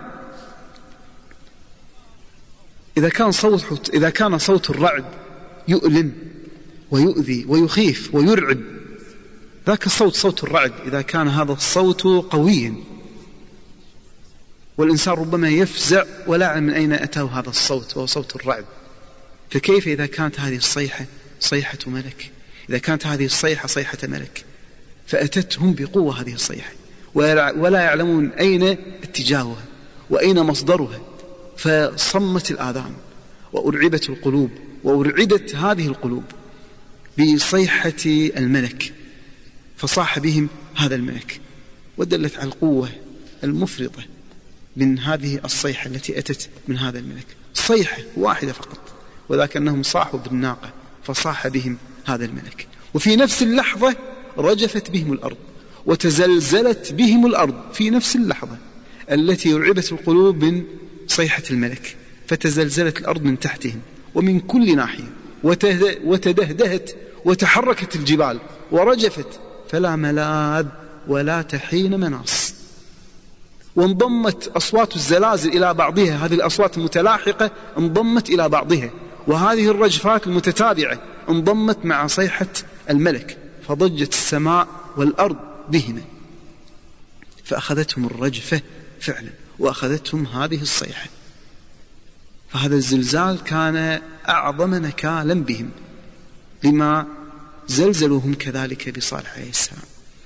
كان صوت الرعد يؤلم ويؤذي ويخيف ويرعب، ذاك الصوت صوت الرعد إذا كان هذا الصوت قويا والإنسان ربما يفزع ولا يعلم من أين أتاه هذا الصوت وهو صوت الرعد، فكيف إذا كانت هذه الصيحة صيحة ملك، إذا كانت هذه الصيحة صيحة ملك فأتتهم بقوة هذه الصيحة ولا يعلمون أين اتجاهها وأين مصدرها، فصمت الآذان وأرعبت القلوب وأرعدت هذه القلوب بصيحة الملك، فصاح بهم هذا الملك، ودلت على القوة المفرطة من هذه الصيحة التي أتت من هذا الملك، صيحة واحدة فقط، وذاك أنهم صاحوا بالناقة فصاح بهم هذا الملك، وفي نفس اللحظة رجفت بهم الأرض وتزلزلت بهم الأرض في نفس اللحظة التي أرعبت القلوب من صيحة الملك، فتزلزلت الأرض من تحتهم ومن كل ناحية وتدهدهت وتحركت الجبال ورجفت فلا ملاذ ولا تحين مناص، وانضمت أصوات الزلازل إلى بعضها، هذه الأصوات المتلاحقة انضمت إلى بعضها، وهذه الرجفات المتتابعة انضمت مع صيحة الملك، فضجت السماء والأرض بهما، فأخذتهم الرجفة فعلا وأخذتهم هذه الصيحة، فهذا الزلزال كان أعظم نكالا بهم لما زلزلوهم كذلك بصالح عليه السلام.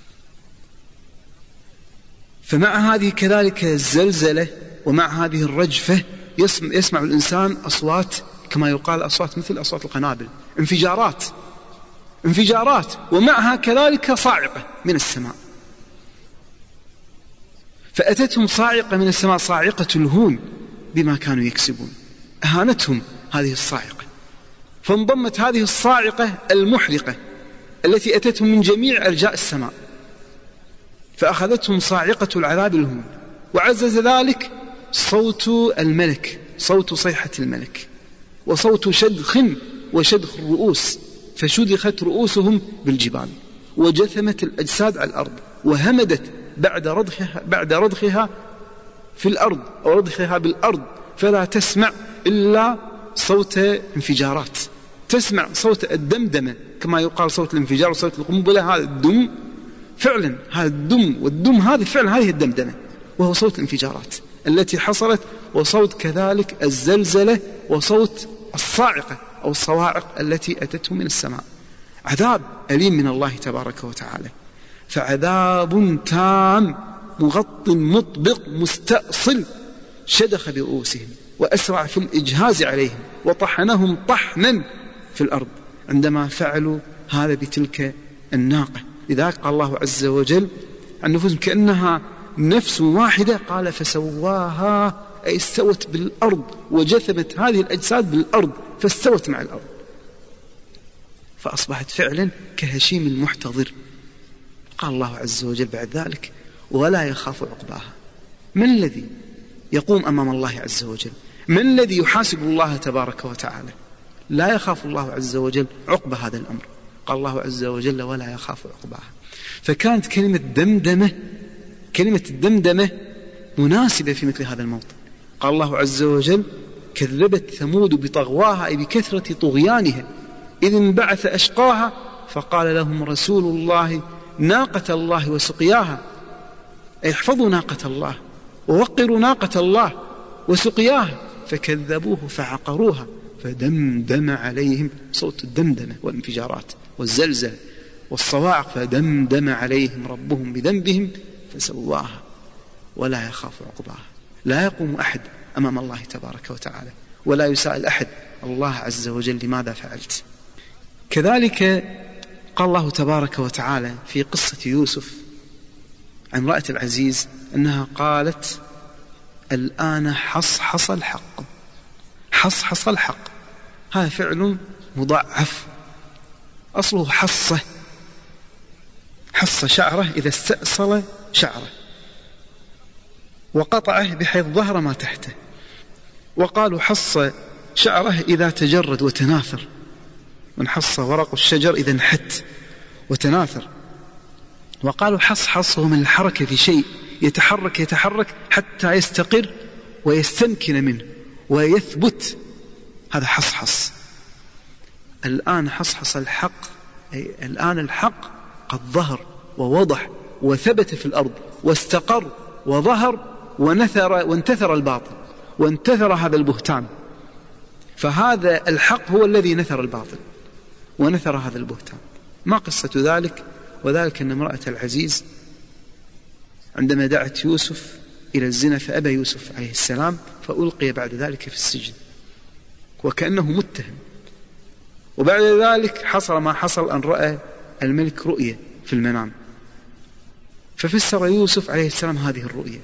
فمع هذه كذلك الزلزلة ومع هذه الرجفة يسمع الإنسان أصوات كما يقال أصوات مثل أصوات القنابل، انفجارات، ومعها كذلك صاعقة من السماء، فأتتهم صاعقة من السماء، صاعقة الهون بما كانوا يكسبون، أهانتهم هذه الصاعقة، فانضمت هذه الصاعقة المحرقة التي أتتهم من جميع أرجاء السماء، فأخذتهم صاعقة العذاب الهون، وعزز ذلك صوت الملك، صوت صيحة الملك، وصوت شدخ وشدخ الرؤوس، فشدخت رؤوسهم بالجبال وجثمت الأجساد على الأرض وهمدت بعد رضخها في الأرض أو رضخها بالأرض، فلا تسمع إلا صوت انفجارات، تسمع صوت الدمدمة كما يقال صوت الانفجار وصوت القنبلة، هذا الدم فعلا، هذا الدم والدم هذه فعلا هذه الدمدمة، وهو صوت الانفجارات التي حصلت، وصوت كذلك الزلزلة، وصوت الصاعقة أو الصواعق التي أتتهم من السماء، عذاب أليم من الله تبارك وتعالى، فعذاب تام مغط مطبق مستأصل شدخ برؤوسهم وأسرع في الإجهاز عليهم وطحنهم طحنا في الأرض عندما فعلوا هذا بتلك الناقة. لذلك قال الله عز وجل عن نفوسهم كأنها نفس واحدة، قال فسواها، أي استوت بالأرض وجثمت هذه الأجساد بالأرض فاستوت مع الأرض، فأصبحت فعلا كهشيم المحتضر. قال الله عز وجل بعد ذلك ولا يخاف عقباها. من الذي يقوم أمام الله عز وجل؟ من الذي يحاسب الله تبارك وتعالى؟ لا يخاف الله عز وجل عقب هذا الأمر. قال الله عز وجل ولا يخاف عقباها. فكانت كلمة الدمدمة مناسبة في مثل هذا الموطن. قال الله عز وجل كذبت ثمود بطغواها، أي بكثرة طغيانها، إذ انبعث أشقاها فقال لهم رسول الله ناقة الله وسقياها، أي احفظوا ناقة الله ووقروا ناقة الله وسقياها، فكذبوه فعقروها فدمدم عليهم، صوت الدمدمة والانفجارات والزلزل والصواعق، فدمدم عليهم ربهم بذنبهم فسواها ولا يخاف عقباها. لا يقوم أحد أمام الله تبارك وتعالى ولا يسأل أحد الله عز وجل لماذا فعلت. كذلك قال الله تبارك وتعالى في قصة يوسف عن امرأة العزيز أنها قالت الآن حصحص الحق. حصحص الحق هذا فعل مضاعف، أصله حصة، حص شعره إذا استأصل شعره وقطعه بحيث ظهر ما تحته. وقالوا حص شعره إذا تجرد وتناثر، من حص ورق الشجر إذا انحت وتناثر. وقالوا حصحص هو من الحركة في شيء يتحرك حتى يستقر ويستمكن منه ويثبت، هذا حصحص. الآن حصحص الحق، أي الآن الحق قد ظهر ووضح وثبت في الأرض واستقر وظهر ونثر وانتثر الباطل وانتثر هذا البهتان. فهذا الحق هو الذي نثر الباطل ونثر هذا البهتان. ما قصة ذلك؟ وذلك أن امرأة العزيز عندما دعت يوسف إلى الزنا فأبى يوسف عليه السلام، فألقي بعد ذلك في السجن وكأنه متهم. وبعد ذلك حصل ما حصل، أن رأى الملك رؤية في المنام، ففسر يوسف عليه السلام هذه الرؤية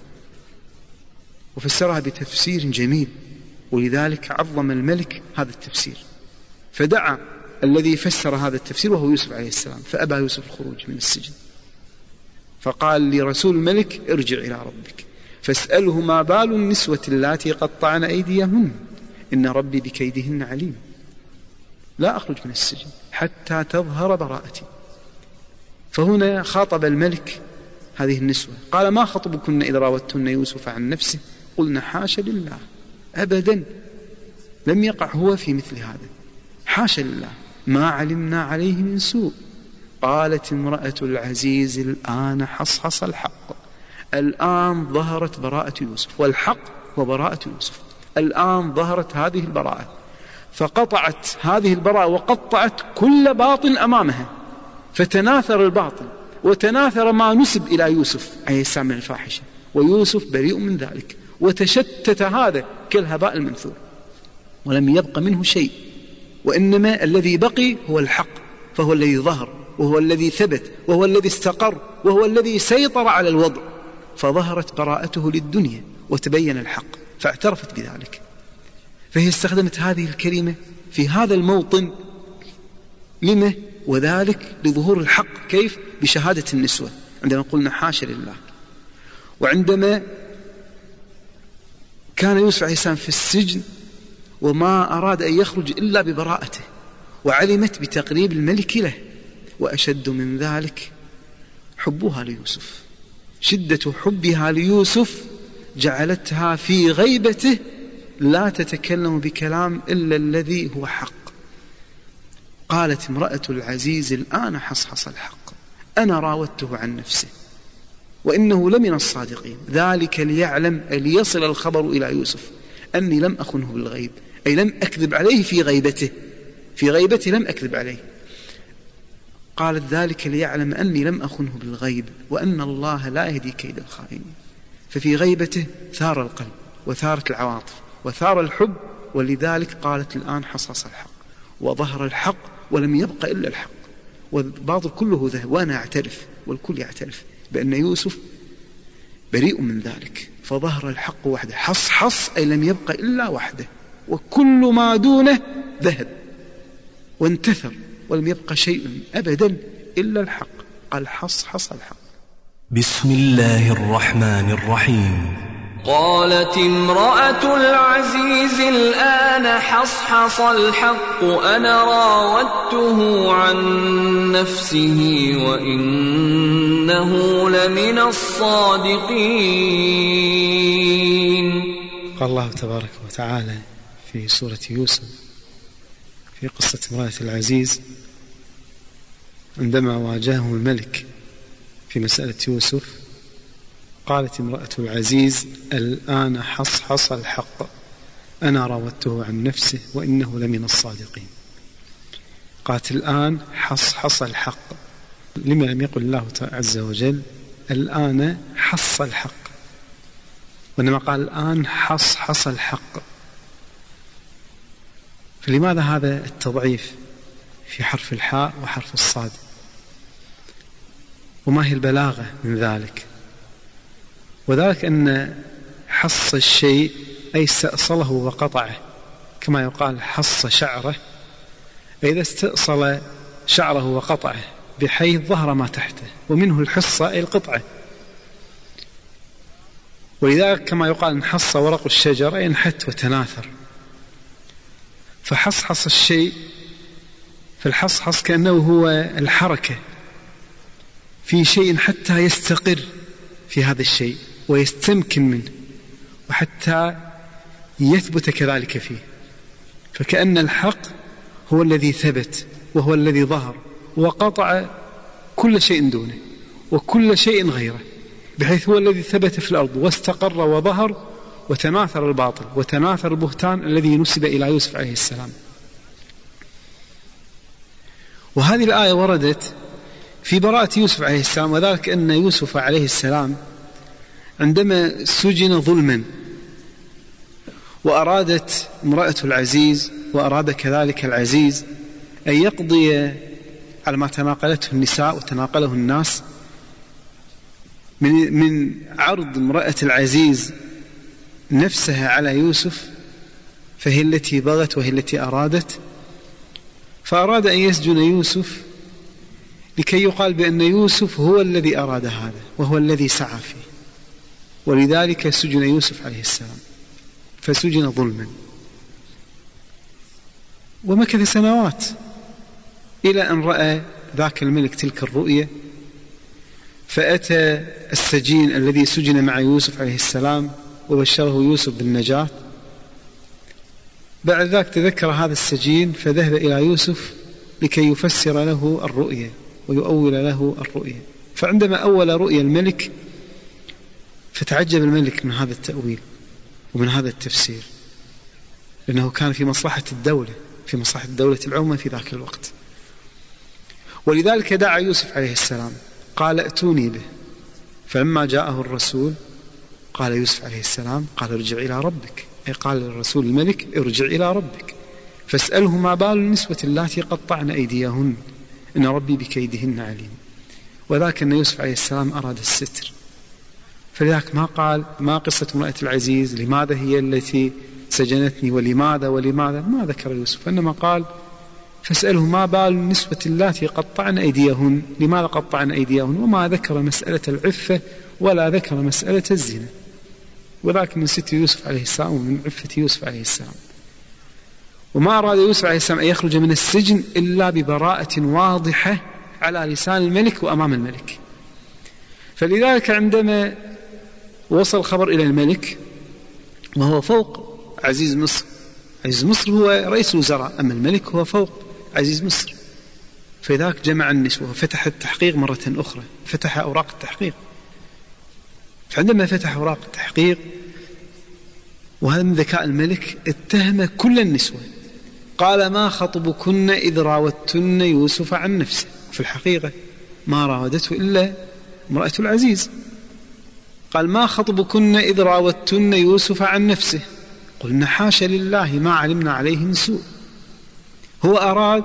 وفسرها بتفسير جميل، ولذلك عظم الملك هذا التفسير، فدعا الذي فسر هذا التفسير وهو يوسف عليه السلام، فأبى يوسف الخروج من السجن، فقال لرسول الملك ارجع إلى ربك فاسأله ما بال النسوة اللاتي قطعن أيديهن إن ربي بكيدهن عليم، لا أخرج من السجن حتى تظهر براءتي. فهنا خاطب الملك هذه النسوة، قال ما خطبكن إذ راوتن يوسف عن نفسه قلنا حاشا لله، أبدا لم يقع هو في مثل هذا، حاشا لله ما علمنا عليه من سوء. قالت امرأة العزيز الآن حصحص الحق، الآن ظهرت براءة يوسف، والحق وبراءة يوسف، الآن ظهرت هذه البراءة، فقطعت هذه البراءة وقطعت كل باطل أمامها، فتناثر الباطل وتناثر ما نسب إلى يوسف عليه السلام من الفاحشة، ويوسف بريء من ذلك، وتشتت هذا كالهباء المنثور ولم يبق منه شيء، وإنما الذي بقي هو الحق، فهو الذي ظهر وهو الذي ثبت وهو الذي استقر وهو الذي سيطر على الوضع، فظهرت براءته للدنيا وتبين الحق فاعترفت بذلك. فهي استخدمت هذه الكلمة في هذا الموطن لما؟ وذلك لظهور الحق. كيف؟ بشهادة النسوة عندما قلنا حاشا لله. وعندما كان يوسف عليه السلام في السجن وما أراد أن يخرج إلا ببراءته، وعلمت بتقريب الملك له، وأشد من ذلك حبها ليوسف، شدة حبها ليوسف جعلتها في غيبته لا تتكلم بكلام إلا الذي هو حق. قالت امرأة العزيز الآن حصحص الحق أنا راودته عن نفسه وإنه لمن الصادقين، ذلك ليعلم ليصل الخبر إلى يوسف أني لم أخنه بالغيب، أي لم أكذب عليه في غيبته، في غيبته لم أكذب عليه. قالت ذلك ليعلم أني لم أخنه بالغيب وأن الله لا يهدي كيد الخائنين. ففي غيبته ثار القلب وثارت العواطف وثار الحب، ولذلك قالت الآن حصص الحق وظهر الحق ولم يبق إلا الحق، والباطل كله ذهب. وأنا أعترف والكل يعترف بأن يوسف بريء من ذلك، فظهر الحق وحده، حصحص أي لم يبق إلا وحده، وكل ما دونه ذهب وانتثر ولم يبق شيء أبدا إلا الحق. قال حصحص الحق. بسم الله الرحمن الرحيم. قالت امرأة العزيز الآن حصحص الحق أنا راودته عن نفسه وإنه لمن الصادقين. قال الله تبارك وتعالى في سورة يوسف في قصة امرأة العزيز عندما واجهه الملك في مسألة يوسف، قالت امرأة العزيز الآن حصحص الحق أنا راودته عن نفسه وإنه لمن الصادقين. قالت الآن حصحص الحق، لما لم يقل الله عز وجل الآن حص الحق، وإنما قال الآن حصحص الحق؟ فلماذا هذا التضعيف في حرف الحاء وحرف الصاد؟ وما هي البلاغة من ذلك؟ وذلك أن حص الشيء أي استأصله وقطعه، كما يقال حص شعره، إذا استأصل شعره وقطعه بحيث ظهر ما تحته، ومنه الحصة أي القطعة. ولذلك كما يقال انحص ورق الشجر أي انحت وتناثر. فحصحص الشيء، فالحصحص كأنه هو الحركة في شيء حتى يستقر في هذا الشيء ويستمكن منه وحتى يثبت كذلك فيه. فكأن الحق هو الذي ثبت وهو الذي ظهر وقطع كل شيء دونه وكل شيء غيره، بحيث هو الذي ثبت في الأرض واستقر وظهر، وتناثر الباطل وتناثر البهتان الذي نسب إلى يوسف عليه السلام. وهذه الآية وردت في براءة يوسف عليه السلام، وذلك أن يوسف عليه السلام عندما سجن ظلما وأرادت امرأة العزيز وأراد كذلك العزيز أن يقضي على ما تناقلته النساء وتناقله الناس من عرض امرأة العزيز نفسها على يوسف، فهي التي بغت وهي التي أرادت، فأراد أن يسجن يوسف لكي يقال بأن يوسف هو الذي أراد هذا وهو الذي سعى فيه. ولذلك سجن يوسف عليه السلام، فسجن ظلما ومكث سنوات إلى أن رأى ذاك الملك تلك الرؤية، فأتى السجين الذي سجن مع يوسف عليه السلام وبشره يوسف بالنجاة. بعد ذلك تذكر هذا السجين فذهب إلى يوسف لكي يفسر له الرؤية ويؤول له الرؤية. فعندما أول رؤية الملك فتعجب الملك من هذا التأويل ومن هذا التفسير، لأنه كان في مصلحة الدولة، في مصلحة الدولة العظمى في ذاك الوقت. ولذلك دعا يوسف عليه السلام قال ائتوني به، فلما جاءه الرسول قال يوسف عليه السلام قال ارجع إلى ربك، أي قال للرسول الملك ارجع إلى ربك فاسأله ما بال النسوة اللاتي قطعن أيديهن إن ربي بكيدهن عليم. وذاك أن يوسف عليه السلام أراد الستر، فلذلك ما قال ما قصة امرأة العزيز لماذا هي التي سجنتني ولماذا ما ذكر يوسف، إنما قال فاسأله ما بال النسوة اللاتي قطعن أيديهن، لماذا قطعن أيديهن، وما ذكر مسألة العفة ولا ذكر مسألة الزنا. وذاك من ستر يوسف عليه السلام ومن عفة يوسف عليه السلام. وما أراد يوسف عليه السلام أن يخرج من السجن إلا ببراءة واضحة على لسان الملك وأمام الملك. فلذلك عندما وصل الخبر إلى الملك وهو فوق عزيز مصر، عزيز مصر هو رئيس الوزراء، أما الملك هو فوق عزيز مصر، فذاك جمع النسوة وفتح التحقيق مرة أخرى، فتح أوراق التحقيق. فعندما فتح أوراق التحقيق، وهذا من ذكاء الملك، اتهم كل النسوة قال ما خطبكن إذ راودتن يوسف عن نفسه. في الحقيقة ما راودته إلا امرأة العزيز. قال ما خطبكن إذ راودتن يوسف عن نفسه قلنا حاشا لله ما علمنا عليه من سوء. هو أراد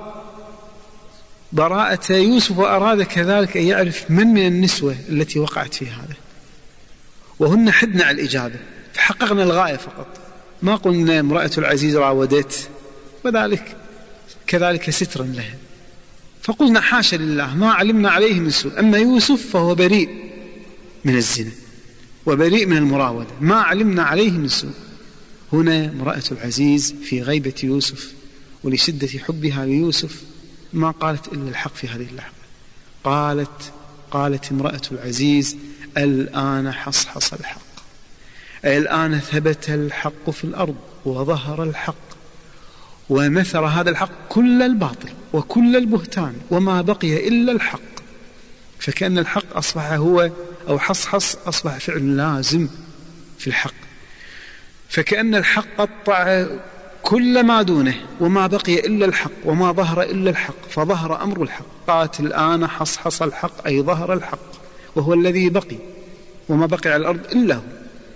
براءة يوسف وأراد كذلك أن يعرف من النسوة التي وقعت في هذا، وهن حدنا على الإجابة، فحققنا الغاية فقط، ما قلنا امرأة العزيز راودت، وذلك كذلك سترا لها، فقلنا حاشا لله ما علمنا عليه من سوء. أما يوسف فهو بريء من الزنا وبريء من المراودة، ما علمنا عليه من سوء. هنا امرأة العزيز في غيبة يوسف ولشدة حبها ليوسف ما قالت إلا الحق في هذه اللحظة. قالت امرأة العزيز الآن حصحص الحق، أي الآن ثبت الحق في الأرض وظهر الحق ومثر هذا الحق كل الباطل وكل البهتان وما بقي إلا الحق. فكأن الحق أصبح هو، أو حصحص أصبح فعل لازم في الحق، فكأن الحق قطع كل ما دونه وما بقي إلا الحق وما ظهر إلا الحق، فظهر أمر الحق. قالت الآن حصحص الحق، أي ظهر الحق وهو الذي بقي وما بقي على الأرض إلا هو.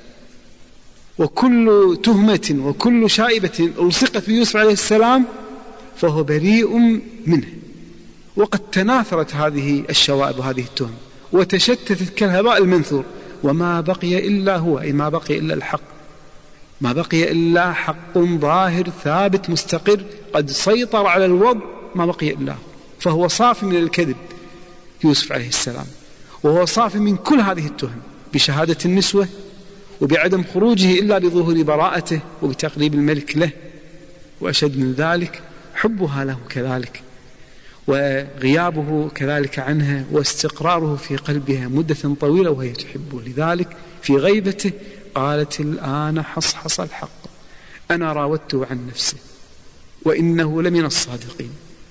وكل تهمة وكل شائبة ألصقت بيوسف عليه السلام فهو بريء منه. وقد تناثرت هذه الشوائب وهذه التهم وتشتتت كالهباء المنثور، وما بقي إلا هو، أي ما بقي إلا الحق، ما بقي إلا حق ظاهر ثابت مستقر قد سيطر على الوضع، ما بقي إلا هو. فهو صافي من الكذب يوسف عليه السلام، وهو صافي من كل هذه التهم بشهادة النسوة، وبعدم خروجه إلا بظهور براءته وبتقريب الملك له، وأشد من ذلك حبها له كذلك، وغيابه كذلك عنها، واستقراره في قلبها مدة طويلة وهي تحبه. لذلك في غيبته قالت الآن حصحص الحق أنا راودته عن نفسه وإنه لمن الصادقين.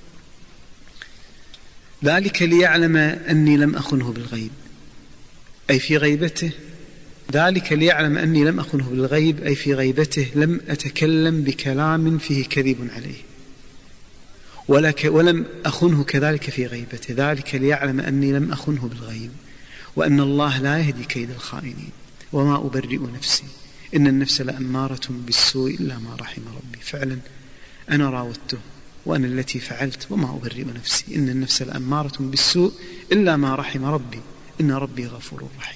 ذلك ليعلم أني لم أخنه بالغيب، أي في غيبته. ذلك ليعلم أني لم أخنه بالغيب، أي في غيبته لم أتكلم بكلام فيه كذب عليه، ولم أخنه كذلك في غيبته. ذلك ليعلم أني لم أخنه بالغيب وأن الله لا يهدي كيد الخائنين وما أبرئ نفسي إن النفس لأمارة بالسوء إلا ما رحم ربي. فعلا أنا راودته وأنا التي فعلت وما أبرئ نفسي إن النفس لأمارة بالسوء إلا ما رحم ربي إن ربي غفور رحيم.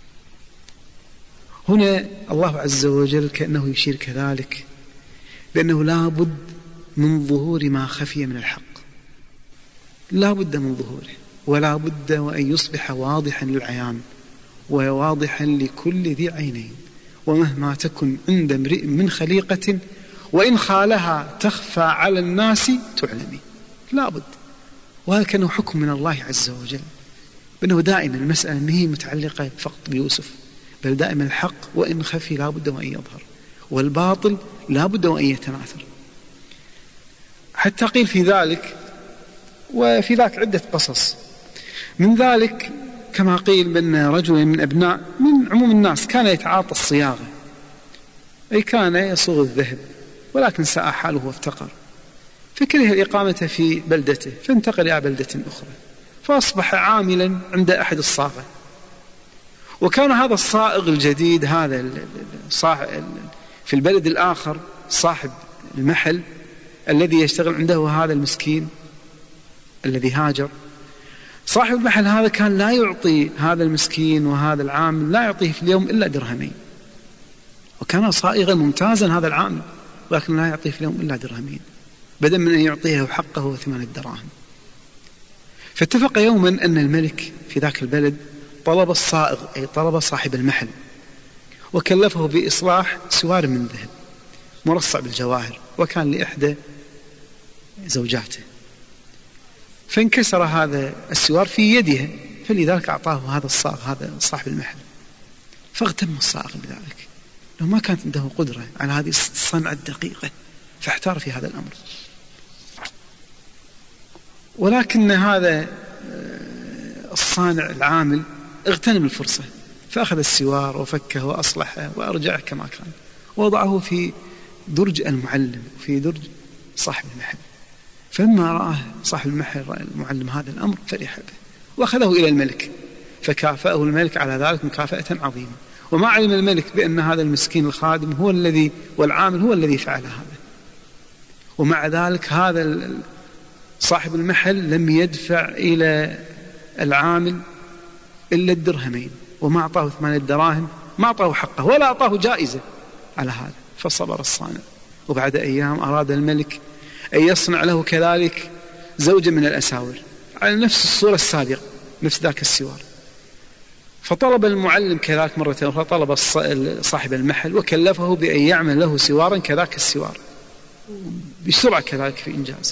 هنا الله عز وجل كأنه يشير كذلك بأنه لا بد من ظهور ما خفي من الحق، لا بد من ظهوره، ولا بد وأن يصبح واضحا للعيان وواضحا لكل ذي عينين. ومهما تكن عند امرئ من خليقة وإن خالها تخفى على الناس تعلمي، لا بد. وهذا كان حكم من الله عز وجل، بأنه دائما المسألة ما هي متعلقة فقط بيوسف، بل دائما الحق وإن خفي لا بد وأن يظهر، والباطل لا بد وأن يتناثر. حتى قيل في ذلك، وفي ذلك عدة قصص. من ذلك كما قيل بأن رجل من أبناء من عموم الناس كان يتعاطى الصياغة، أي كان يصوغ الذهب، ولكن ساء حاله وافتقر، فكره الإقامة في بلدته فانتقل إلى بلدة أخرى، فأصبح عاملا عند أحد الصاغة. وكان هذا الصائغ الجديد هذا في البلد الآخر صاحب المحل الذي يشتغل عنده هذا المسكين الذي هاجر، صاحب المحل هذا كان لا يعطي هذا المسكين وهذا العامل لا يعطيه في اليوم إلا درهمين، وكان صائغا ممتازا هذا العامل، ولكن لا يعطيه في اليوم إلا درهمين بدل من أن يعطيه حقه 8 دراهم. فاتفق يوما أن الملك في ذاك البلد طلب الصائغ، أي طلب صاحب المحل، وكلفه بإصلاح سوار من ذهب مرصع بالجواهر، وكان لإحدى زوجاته، فانكسر هذا السوار في يدها، فلذلك أعطاه هذا الصائغ هذا صاحب المحل، فاغتم الصائغ بذلك، لو ما كانت عنده قدرة على هذه الصنعة الدقيقة، فاحتار في هذا الأمر. ولكن هذا الصانع العامل اغتنم الفرصة، فأخذ السوار وفكه وأصلحه وأرجعه كما كان، ووضعه في درج المعلم وفي درج صاحب المحل. فلما رآه صاحب المحل المعلم هذا الأمر فرح به وأخذه إلى الملك، فكافأه الملك على ذلك مكافأة عظيمة. وما علم الملك بأن هذا المسكين الخادم هو الذي والعامل هو الذي فعل هذا، ومع ذلك هذا صاحب المحل لم يدفع إلى العامل إلا الدرهمين، وما أعطاه 8 دراهم، ما أعطاه حقه ولا أعطاه جائزة على هذا. فصبر الصانع، وبعد أيام أراد الملك أن يصنع له كذلك زوجة من الأساور على نفس الصورة السابقة، نفس ذاك السوار. فطلب المعلم كذلك مرة أخرى، طلب صاحب المحل وكلفه بأن يعمل له سوارا كذاك السوار بسرعة كذلك في إنجازه.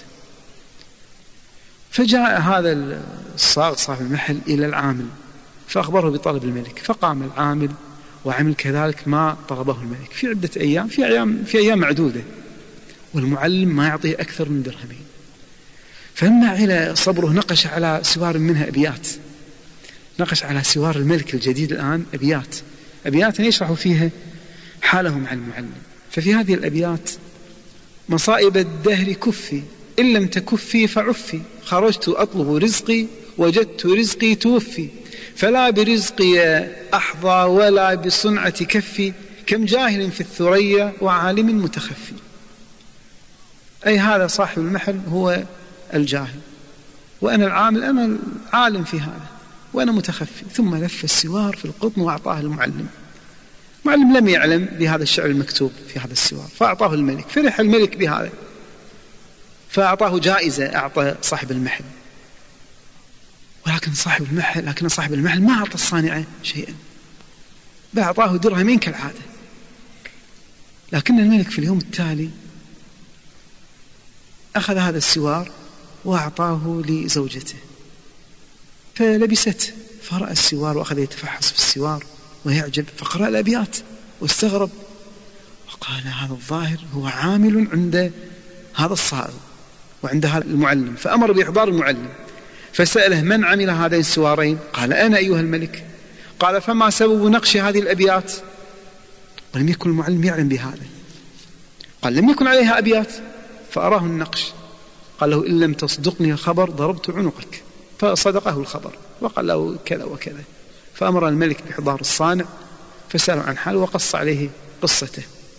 فجاء هذا الصاغ صاحب المحل إلى العامل فأخبره بطلب الملك، فقام العامل وعمل كذلك ما طلبه الملك في عدة أيام، في أيام معدودة، والمعلم ما يعطيه أكثر من درهمين. فلما على صبره نقش على سوار منها أبيات، نقش على سوار الملك الجديد الآن أبيات يشرح فيها حاله مع المعلم. ففي هذه الأبيات: مصائب الدهر كفي إن لم تكفي فعفي، خرجت أطلب رزقي وجدت رزقي توفي، فلا برزقي أحظى ولا بصنعة كفي، كم جاهل في الثريا وعالم متخفي. أي هذا صاحب المحل هو الجاهل، وأنا العامل أنا العالم في هذا، وأنا متخفي. ثم لف السوار في القطن وأعطاه المعلم. المعلم لم يعلم بهذا الشعر المكتوب في هذا السوار، فأعطاه الملك. فرح الملك بهذا فأعطاه جائزة، أعطى صاحب المحل. ولكن صاحب المحل ما أعطى الصانع شيئا، بل أعطاه درهمين كالعادة. لكن الملك في اليوم التالي أخذ هذا السوار وأعطاه لزوجته، فلبسته، فرأى السوار وأخذ يتفحص في السوار ويعجب، فقرأ الأبيات واستغرب وقال هذا الظاهر هو عامل عند هذا الصائغ وعند هذا المعلم. فأمر بإحضار المعلم فسأله من عمل هذين السوارين؟ قال أنا أيها الملك. قال فما سبب نقش هذه الأبيات؟ ولم يكن المعلم يعلم بهذا. قال لم يكن عليها أبيات. فأراه النقش، قال له إن لم تصدقني الخبر ضربت عنقك. فصدقه الخبر وقال له كذا وكذا. فأمر الملك بإحضار الصانع فسأله عن حاله وقص عليه قصته.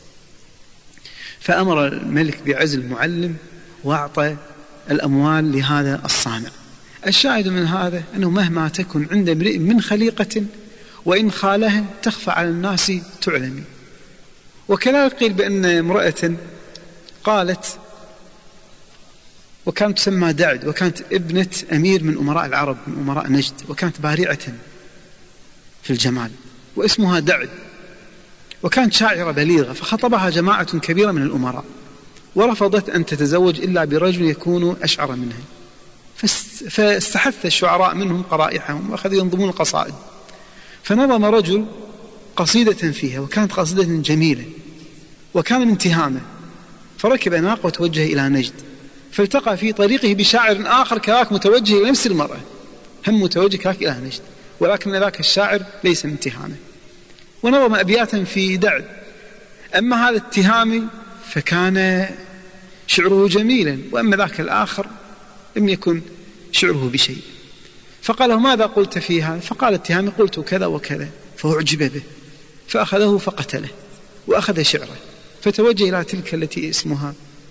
فأمر الملك بعزل المعلم وأعطى الأموال لهذا الصانع. الشاهد من هذا أنه مهما تكن عند امرئ من خليقة وإن خالها تخفى على الناس تعلمي. وكذلك قيل بأن امرأة قالت، وكانت تسمى دعد، وكانت ابنة أمير من أمراء العرب من أمراء نجد، وكانت بارعة في الجمال واسمها دعد، وكانت شاعرة بليغة. فخطبها جماعة كبيرة من الأمراء ورفضت أن تتزوج إلا برجل يكون أشعر منها. فاستحث الشعراء منهم قرائحهم وأخذوا ينظمون القصائد. فنظم رجل قصيدة فيها، وكانت قصيدة جميلة وكان من تهامة. فركب ناقة وتوجه إلى نجد، فالتقى في طريقه بشاعر آخر كذاك متوجه إلى نفس المرأة، هم متوجه كذاك إلى نجد، ولكن ذاك الشاعر ليس من تهامة. ونظم أبياتا في دعد. أما هذا التهامي فكان شعره جميلا، وأما ذاك الآخر لم يكن شعره بشيء. فقال له ماذا قلت فيها؟ فقال التهامي قلت كذا وكذا. فأعجب به فأخذه فقتله وأخذ شعره، فتوجه إلى تلك التي اسمها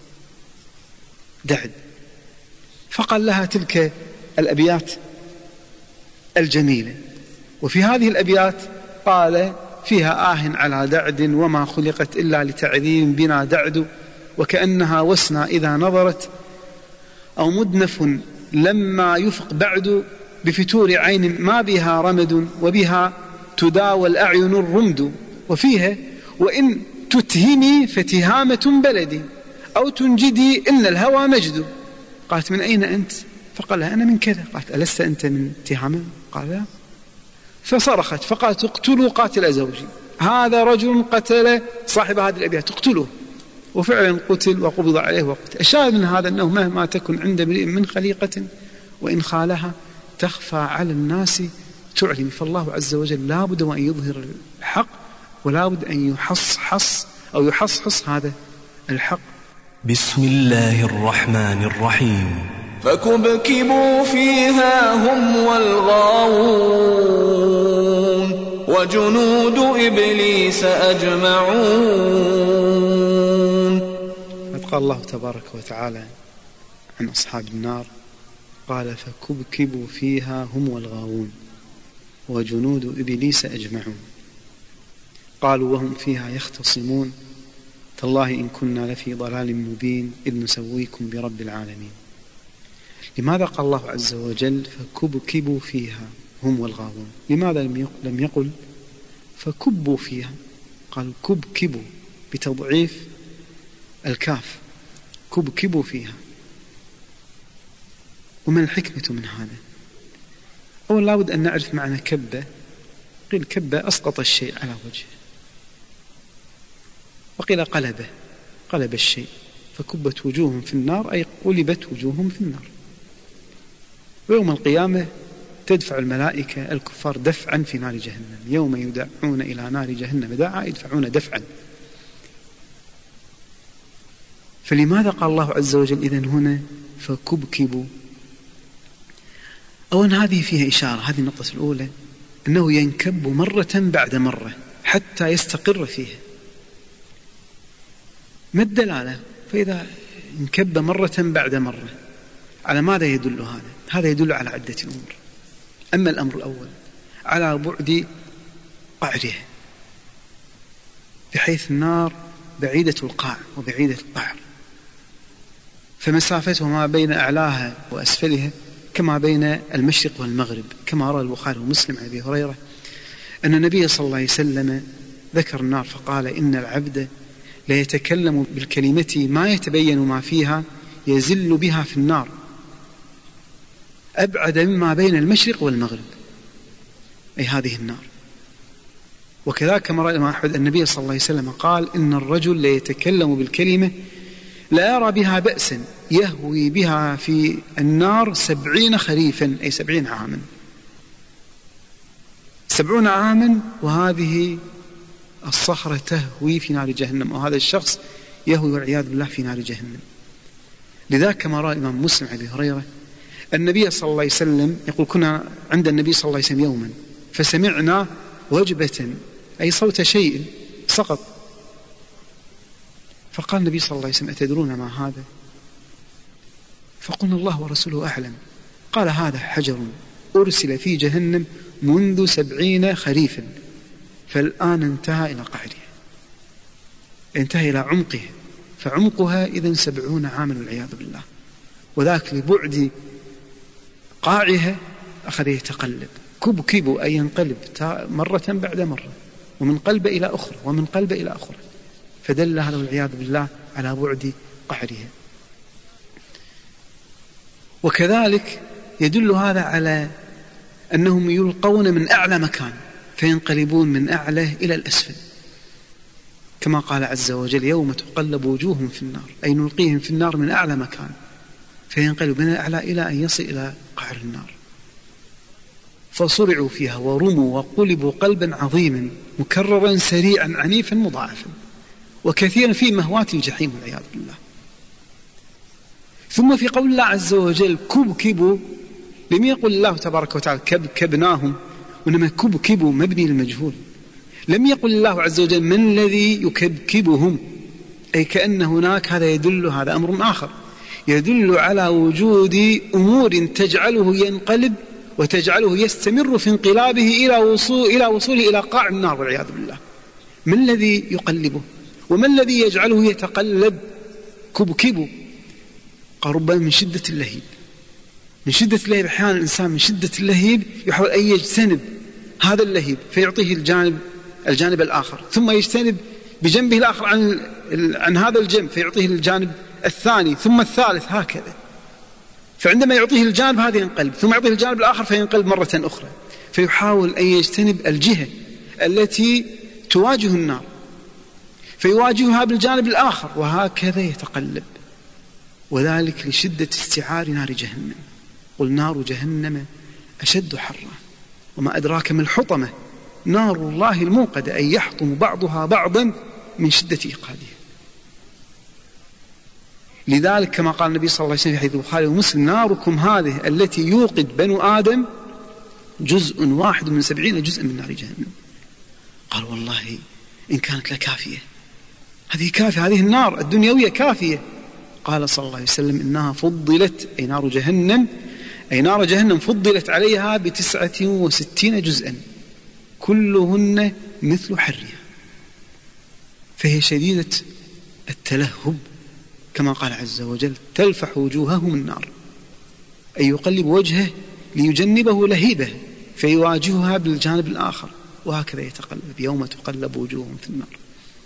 دعد، فقال لها تلك الأبيات الجميلة. وفي هذه الأبيات قال فيها على دعد وما خلقت إلا لتعذيب بنا دعد، وكأنها وسنى إذا نظرت أو مدنف لما يفق بعد، بفتور عين ما بها رمد وبها تداوى الأعين الرمد. وفيها وإن تتهمي فتهامة بلدي أو تنجدي إن الهوى مجد. قالت من أين أنت؟ فقال لها أنا من كذا. قالت ألست أنت من تهامة؟ قال لا. فصرخت فقالت اقتلوا قاتل زوجي، هذا رجل قتل صاحب هذه الأبيات، اقتلوه. وفعلا قتل وقبض عليه وقتل. الشاهد من هذا أنه مهما تكن عند امرئ من خليقة وإن خالها تخفى على الناس تعلم. فالله عز وجل لا بد وأن يظهر الحق، ولا بد أن يحصحص هذا الحق. بسم الله الرحمن الرحيم. فكبكبوا فيها هم والغاوون وجنود إبليس أجمعون. قال الله تبارك وتعالى عن أصحاب النار قال فكبكبوا فيها هم والغاوون وجنود إبليس أجمعون. قالوا وهم فيها يختصمون تالله إن كنا لفي ضلال مبين إذ نسويكم برب العالمين. لماذا قال الله عز وجل فكبكبوا فيها هم والغاوون؟ لماذا لم يقل فكبوا فيها؟ قال كبكبوا بتضعيف الكاف، كبكبوا فيها. وما الحكمة من هذا؟ أولا لابد أن نعرف معنى كبة. قيل كبة أسقط الشيء على وجهه، وقيل قلب الشيء. فكبت وجوههم في النار أي قلبت وجوههم في النار. ويوم القيامة تدفع الملائكة الكفار دفعا في نار جهنم، يوم يدعون إلى نار جهنم دعا يدفعون دفعا. فلماذا قال الله عز وجل إذن هنا فكبكبوا؟ أولا هذه فيها إشارة، هذه النقطة الأولى، أنه ينكب مرة بعد مرة حتى يستقر فيها. ما الدلالة؟ فإذا انكب مرة بعد مرة على ماذا يدل هذا؟ هذا يدل على عدة أمور. أما الأمر الأول على بعد قعرها، بحيث النار بعيدة القاع وبعيدة القعر، فمسافتها ما بين أعلاها وأسفلها كما بين المشرق والمغرب، كما روى البخاري ومسلم عن أبي هريرة أن النبي صلى الله عليه وسلم ذكر النار فقال: إن العبد ليتكلم بالكلمة ما يتبين ما فيها يزل بها في النار أبعد مما بين المشرق والمغرب، أي هذه النار. وكذلك كما رأى الإمام أحمد النبي صلى الله عليه وسلم قال: إن الرجل ليتكلم بالكلمة لا يرى بها بأسا يهوي بها في النار 70 خريفا، أي 70 عاما، 70 عاما، وهذه الصخرة تهوي في نار جهنم، وهذا الشخص يهوي والعياذ بالله في نار جهنم. لذلك كما رأى الإمام مسلم عن أبي هريرة النبي صلى الله عليه وسلم يقول: كنا عند النبي صلى الله عليه وسلم يوما فسمعنا وجبة، أي صوت شيء سقط، فقال النبي صلى الله عليه وسلم: أتدرون ما هذا؟ فقلنا: الله ورسوله أعلم. قال: هذا حجر أرسل في جهنم منذ 70 خريفا، فالآن انتهى إلى قعرها، انتهى إلى عمقها، فعمقها إذن 70 عاما والعياذ بالله. وذاك لبعد قاعها أخذ يتقلب، كبكب أي ينقلب مرة بعد مرة، ومن قلب إلى أخرى ومن قلب إلى أخرى، فدل هذا والعياذ بالله على بعد قعرها. وكذلك يدل هذا على أنهم يلقون من أعلى مكان فينقلبون من أعلى إلى الأسفل، كما قال عز وجل: يوم تقلب وجوههم في النار، أي نلقيهم في النار من أعلى مكان فينقلب من الأعلى إلى أن يصل إلى قعر النار. فصرعوا فيها ورموا وقلبوا قلبا عظيما مكررا سريعا عنيفا مضاعفا، وكثيرا في مهوات الجحيم والعياذ بالله. ثم في قول الله عز وجل: كبكبوا، لم يقل الله تبارك وتعالى كبكبناهم، وإنما كبكبوا مبني للمجهول. لم يقل الله عز وجل: من الذي يكبكبهم، أي كأن هناك، هذا يدل، هذا أمر آخر يدل على وجود أمور تجعله ينقلب وتجعله يستمر في انقلابه إلى وصوله إلى قاع النار والعياذ بالله. من الذي يقلبه؟ وما الذي يجعله يتقلب كبكبه؟ قال: ربما من شدة اللهيب. من شدة اللهيب، أحيانا الإنسان من شدة اللهيب يحاول أن يجتنب هذا اللهيب فيعطيه الجانب الآخر، ثم يجتنب بجنبه الآخر عن هذا الجنب فيعطيه الجانب الثاني ثم الثالث، هكذا. فعندما يعطيه الجانب هذا ينقلب، ثم يعطيه الجانب الآخر فينقلب مرة أخرى، فيحاول أن يجتنب الجهة التي تواجه النار فيواجهها بالجانب الآخر، وهكذا يتقلب. وذلك لشدة استعار نار جهنم. قل: نار جهنم أشد حرا وما أدراك ما الحطمة، نار الله الموقدة، أي يحطم بعضها بعضا من شدة إيقادها. لذلك كما قال النبي صلى الله عليه وسلم في حديث البخاري ومسلم: ناركم هذه التي يوقد بنو آدم جزء واحد من 70 جزءا من نار جهنم. قال: والله إن كانت لكافية، هذه كافية، هذه النار الدنيوية كافية. قال صلى الله عليه وسلم: إنها فضلت، أي نار جهنم، أي نار جهنم فضلت عليها ب69 جزءا كلهن مثل حرها، فهي شديدة التلهب، كما قال عز وجل: تلفح وجوههم النار، أي يقلب وجهه ليجنبه لهيبه فيواجهها بالجانب الآخر، وهكذا يتقلب. يوم تقلب وجوههم في النار.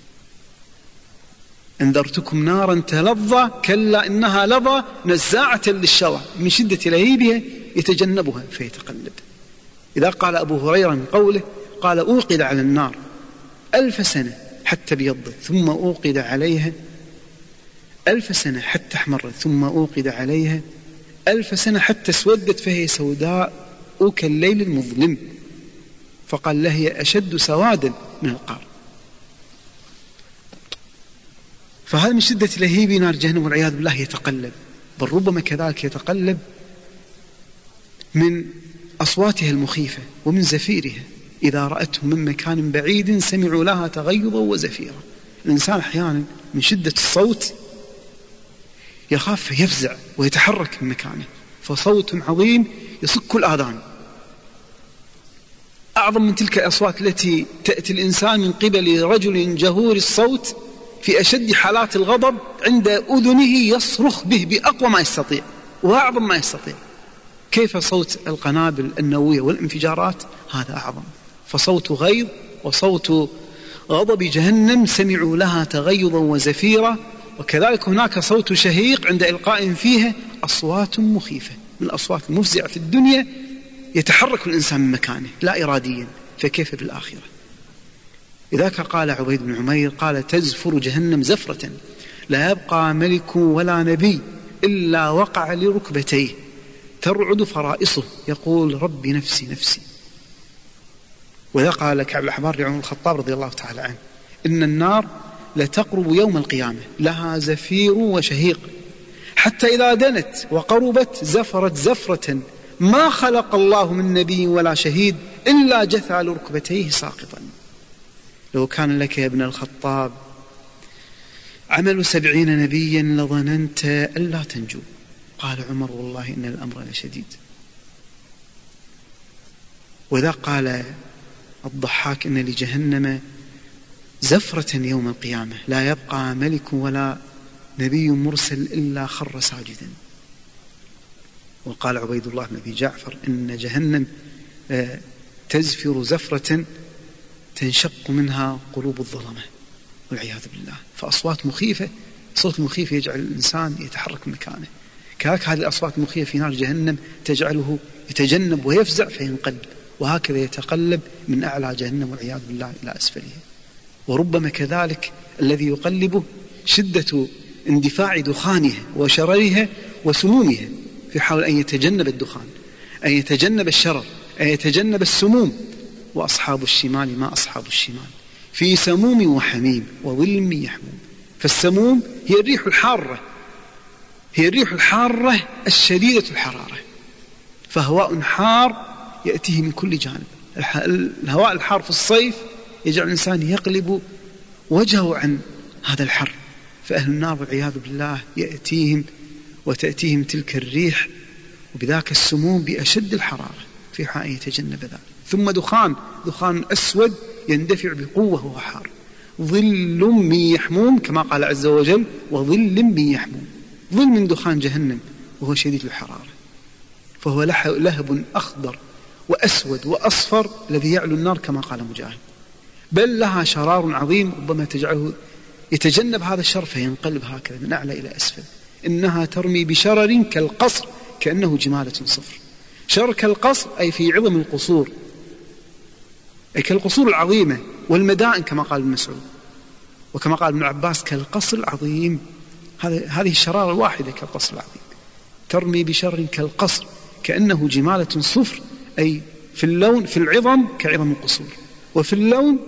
انذرتكم نارا تلظى كلا إنها لظى نزاعة للشوى، من شدة لهيبها يتجنبها فيتقلب. إذا قال أبو هريرة من قوله قال: أوقد على النار 1000 سنة حتى بيضت، ثم أوقد عليها 1000 سنة حتى احمرت، ثم أوقد عليها 1000 سنة حتى اسودت، فهي سوداء كالليل المظلم. فقال: لهي أشد سوادا من القار. فهذا من شدة لهيب نار جهنم والعياذ بالله يتقلب. بل ربما كذلك يتقلب من أصواتها المخيفة ومن زفيرها، إذا رأتهم من مكان بعيد سمعوا لها تغيظا وزفيرا. الإنسان أحيانا من شدة الصوت يخاف فيفزع ويتحرك من مكانه، فصوت عظيم يصك الآذان، أعظم من تلك الأصوات التي تأتي الإنسان من قبل رجل جهور الصوت في أشد حالات الغضب عند أذنه يصرخ به بأقوى ما يستطيع وأعظم ما يستطيع. كيف صوت القنابل النووية والانفجارات؟ هذا أعظم. فصوت غيظ وصوت غضب جهنم سمعوا لها تغيظا وزفيرا. وكذلك هناك صوت شهيق عند إلقاء فيها أصوات مخيفة من الأصوات المفزعة في الدنيا، يتحرك الإنسان من مكانه لا إراديا، فكيف بالآخرة؟ لذلك قال عبيد بن عمير قال تزفر جهنم زفرة لا يبقى ملك ولا نبي إلا وقع لركبتيه ترعد فرائصه يقول رب نفسي نفسي. وذا قال كعب الأحبار لعمر الخطاب رضي الله تعالى عنه إن النار لتقرب يوم القيامة لها زفير وشهيق حتى إذا دنت وقربت زفرت زفرة ما خلق الله من نبي ولا شهيد إلا جثى على ركبتيه ساقطا. لو كان لك يا ابن الخطاب عمل 70 نبيا لظننت ألا تنجو. قال عمر والله إن الأمر لشديد. وذا قال الضحاك إن لجهنم زفرة يوم القيامة لا يبقى ملك ولا نبي مرسل إلا خر ساجدا. وقال عبيد الله بن أبي جعفر إن جهنم تزفر زفرة تنشق منها قلوب الظلمة والعياذ بالله. فأصوات مخيفة، صوت مخيف يجعل الإنسان يتحرك من مكانه. كذلك هذه الأصوات المخيفة في نار جهنم تجعله يتجنب ويفزع فينقلب، وهكذا يتقلب من أعلى جهنم والعياذ بالله إلى أسفلها. وربما كذلك الذي يقلبه شدة اندفاع دخانها وشررها وسمومها، فيحاول أن يتجنب الدخان، أن يتجنب الشرر، أن يتجنب السموم. وأصحاب الشمال ما أصحاب الشمال في سموم وحميم وظل من يحموم. فالسموم هي الريح الحارة، هي الريح الحارة الشديدة الحرارة، فهواء حار يأتيه من كل جانب. الهواء الحار في الصيف يجعل الإنسان يقلب وجهه عن هذا الحر. فأهل النار والعياذ بالله يأتيهم وتأتيهم تلك الريح وبذاك السموم بأشد الحرارة، في حال أن يتجنب ذلك. ثم دخان أسود يندفع بقوة وهو حار. ظل من يحموم كما قال عز وجل وظل من يحموم. ظل من دخان جهنم وهو شديد الحرارة، فهو لهب أخضر وأسود وأصفر الذي يعلو النار كما قال مجاهد. بل لها شرار عظيم ربما تجعله يتجنب هذا الشر فينقلب هكذا من أعلى إلى أسفل. إنها ترمي بشرر كالقصر كأنه جمالة صفر. شرر كالقصر أي في عظم القصور، أي كالقصور العظيمة والمدائن كما قال ابن مسعود، وكما قال ابن عباس كالقصر العظيم. هذه الشرارة الواحدة كالقصر العظيم. ترمي بشر كالقصر كأنه جمالة صفر، أي في اللون في العظم كعظم القصور، وفي اللون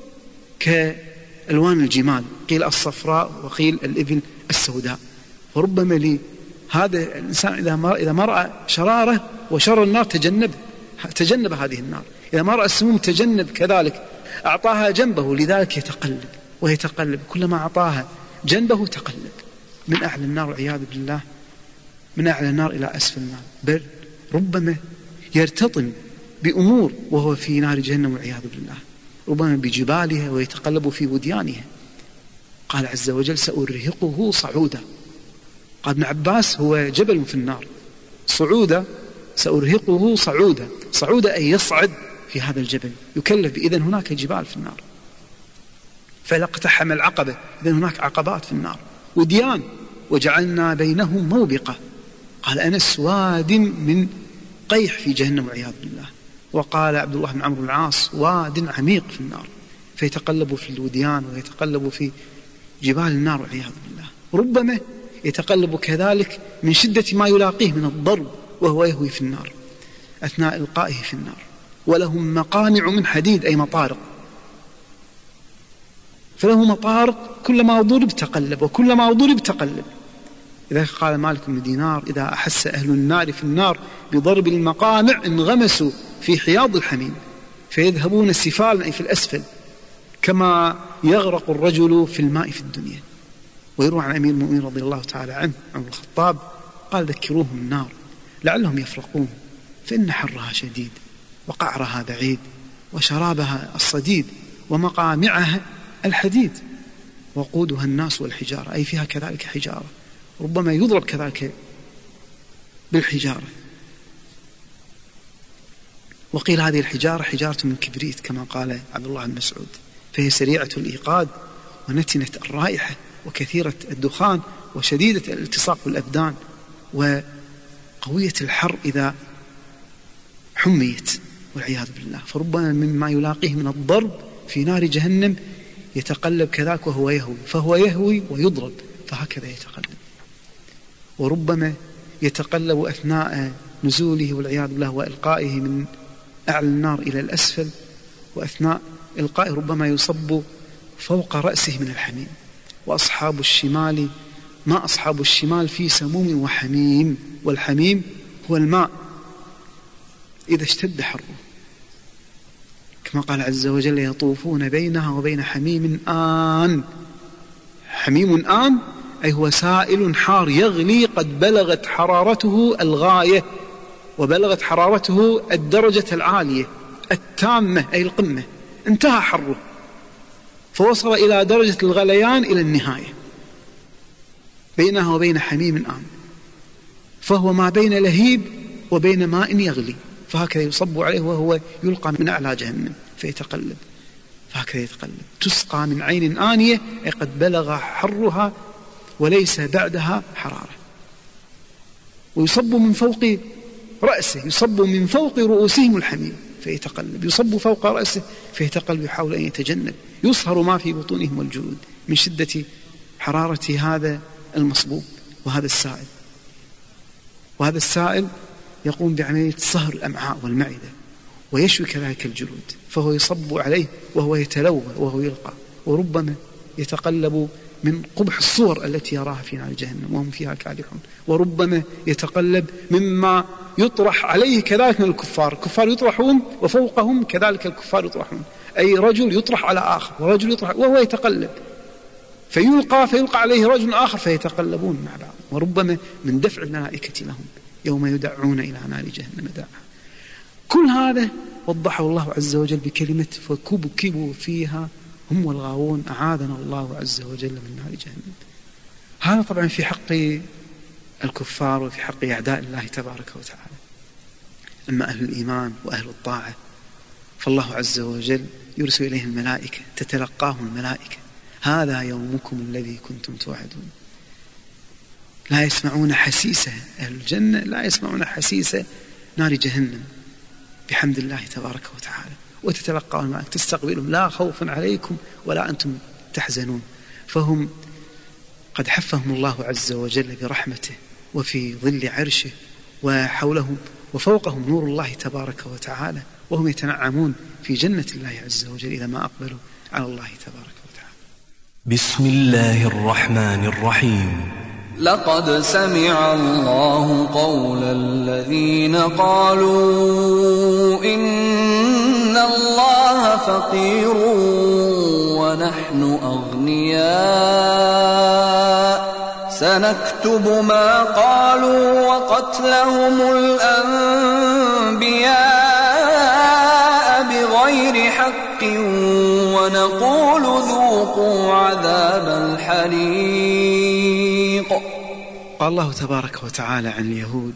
كألوان الجمال، قيل الصفراء وقيل الإبل السوداء. وربما هذا الإنسان إذا ما رأى شرارة وشر النار تجنب هذه النار، إذا ما رأى السموم تجنب كذلك، أعطاها جنبه، لذلك يتقلب ويتقلب، كلما أعطاها جنبه تقلب من أعلى النار والعياذ بالله، من أعلى النار إلى أسفل النار. بل ربما يرتطم بأمور وهو في نار جهنم والعياذ بالله، ربما بجبالها ويتقلب في وديانها. قال عز وجل سأرهقه صعودا. قال ابن عباس هو جبل في النار، صعودا سأرهقه صعودا. صعودا أي يصعد في هذا الجبل، يكلف إذن هناك جبال في النار. فلا اقتحم العقبة، إذن هناك عقبات في النار وديان. وجعلنا بينهم موبقة. قال أنس واد من قيح في جهنم والعياذ بالله. وقال عبد الله بن عمرو بن العاص واد عميق في النار، فيتقلب في الوديان ويتقلب في جبال النار والعياذ بالله. ربما يتقلب كذلك من شدة ما يلاقيه من الضرب وهو يهوي في النار أثناء إلقائه في النار. ولهم مقامع من حديد أي مطارق، فله مطارق كلما ضرب تقلب وكلما ضرب تقلب. إذا قال مالك بن دينار إذا أحس أهل النار في النار بضرب المقامع انغمسوا في حياض الحميم فيذهبون سفالا أي في الأسفل كما يغرق الرجل في الماء في الدنيا. ويروى عن أمير المؤمنين رضي الله تعالى عنه عمر الخطاب قال ذكروهم النار لعلهم يفرقون، فإن حرها شديد وقعرها بعيد وشرابها الصديد ومقامعها الحديد وقودها الناس والحجارة، أي فيها كذلك حجارة، ربما يضرب كذلك بالحجارة. وقيل هذه الحجارة حجارة من كبريت كما قال عبد الله بن مسعود، فهي سريعة الإيقاد ونتنة الرائحة وكثيرة الدخان وشديدة الالتصاق بالأبدان وقوية الحر إذا حميت والعياذ بالله. فربما مما يلاقيه من الضرب في نار جهنم يتقلب كذلك وهو يهوي، فهو يهوي ويضرب فهكذا يتقلب. وربما يتقلب أثناء نزوله والعياذ بالله وإلقائه من أعلى النار إلى الأسفل، وأثناء إلقائه ربما يصب فوق رأسه من الحميم. وأصحاب الشمال ما أصحاب الشمال في سموم وحميم، والحميم هو الماء إذا اشتد حره، كما قال عز وجل يطوفون بينها وبين حميم آن. حميم آن أي هو سائل حار يغلي قد بلغت حرارته الغاية وبلغت حرارته الدرجة العالية التامة أي القمة، انتهى حره فوصل إلى درجة الغليان إلى النهاية. بينها وبين حميم آن، فهو ما بين لهيب وبين ماء يغلي، فهكذا يصب عليه وهو يلقى من أعلى جهنم فيتقلب، فهكذا يتقلب. تسقى من عين آنية أي قد بلغ حرها وليس بعدها حرارة. ويصب من فوق رأسه، يصب من فوق رؤوسهم الحميم فيتقلب، يصب فوق رأسه فيتقلب يحاول أن يتجنب، يصهر ما في بطونهم والجلود من شدة حرارة هذا المصبوب وهذا السائل. وهذا السائل يقوم بعملية صهر الأمعاء والمعدة ويشوي كذلك الجلود، فهو يصب عليه وهو يتلوى وهو يلقى، وربما يتقلب من قبح الصور التي يراها في نار جهنم وهم فيها كادحون، وربما يتقلب مما يطرح عليه كذلك من الكفار. الكفار يطرحون وفوقهم كذلك الكفار يطرحون، أي رجل يطرح على آخر ورجل يطرح وهو يتقلب، فيلقى عليه رجل آخر فيتقلبون مع بعض. وربما من دفع الملائكة لهم يوم يدعون إلى نار جهنم دعا. كل هذا وضحه الله عز وجل بكلمة فكبكبوا فيها هم والغاوون، أعاذنا الله عز وجل من نار جهنم. هذا طبعا في حق الكفار وفي حق أعداء الله تبارك وتعالى. أما أهل الإيمان وأهل الطاعة فالله عز وجل يرسل إليهم الملائكة تتلقاهم الملائكة هذا يومكم الذي كنتم توعدون. لا يسمعون حسيسة أهل الجنة، لا يسمعون حسيسة نار جهنم بحمد الله تبارك وتعالى. وتتلقاهم الملائكة تستقبلهم لا خوف عليكم ولا أنتم تحزنون، فهم قد حفهم الله عز وجل برحمته وفي ظل عرشه، وحولهم وفوقهم نور الله تبارك وتعالى، وهم يتنعمون في جنة الله عز وجل إذا ما أقبلوا على الله تبارك وتعالى. بسم الله الرحمن الرحيم. لقد سمع الله قول الذين قالوا إن الله فقير ونحن أغنياء سنكتب ما قالوا وقتلهم الأنبياء بغير حق ونقول ذوقوا عذاب الحريق. قال الله تبارك وتعالى عن اليهود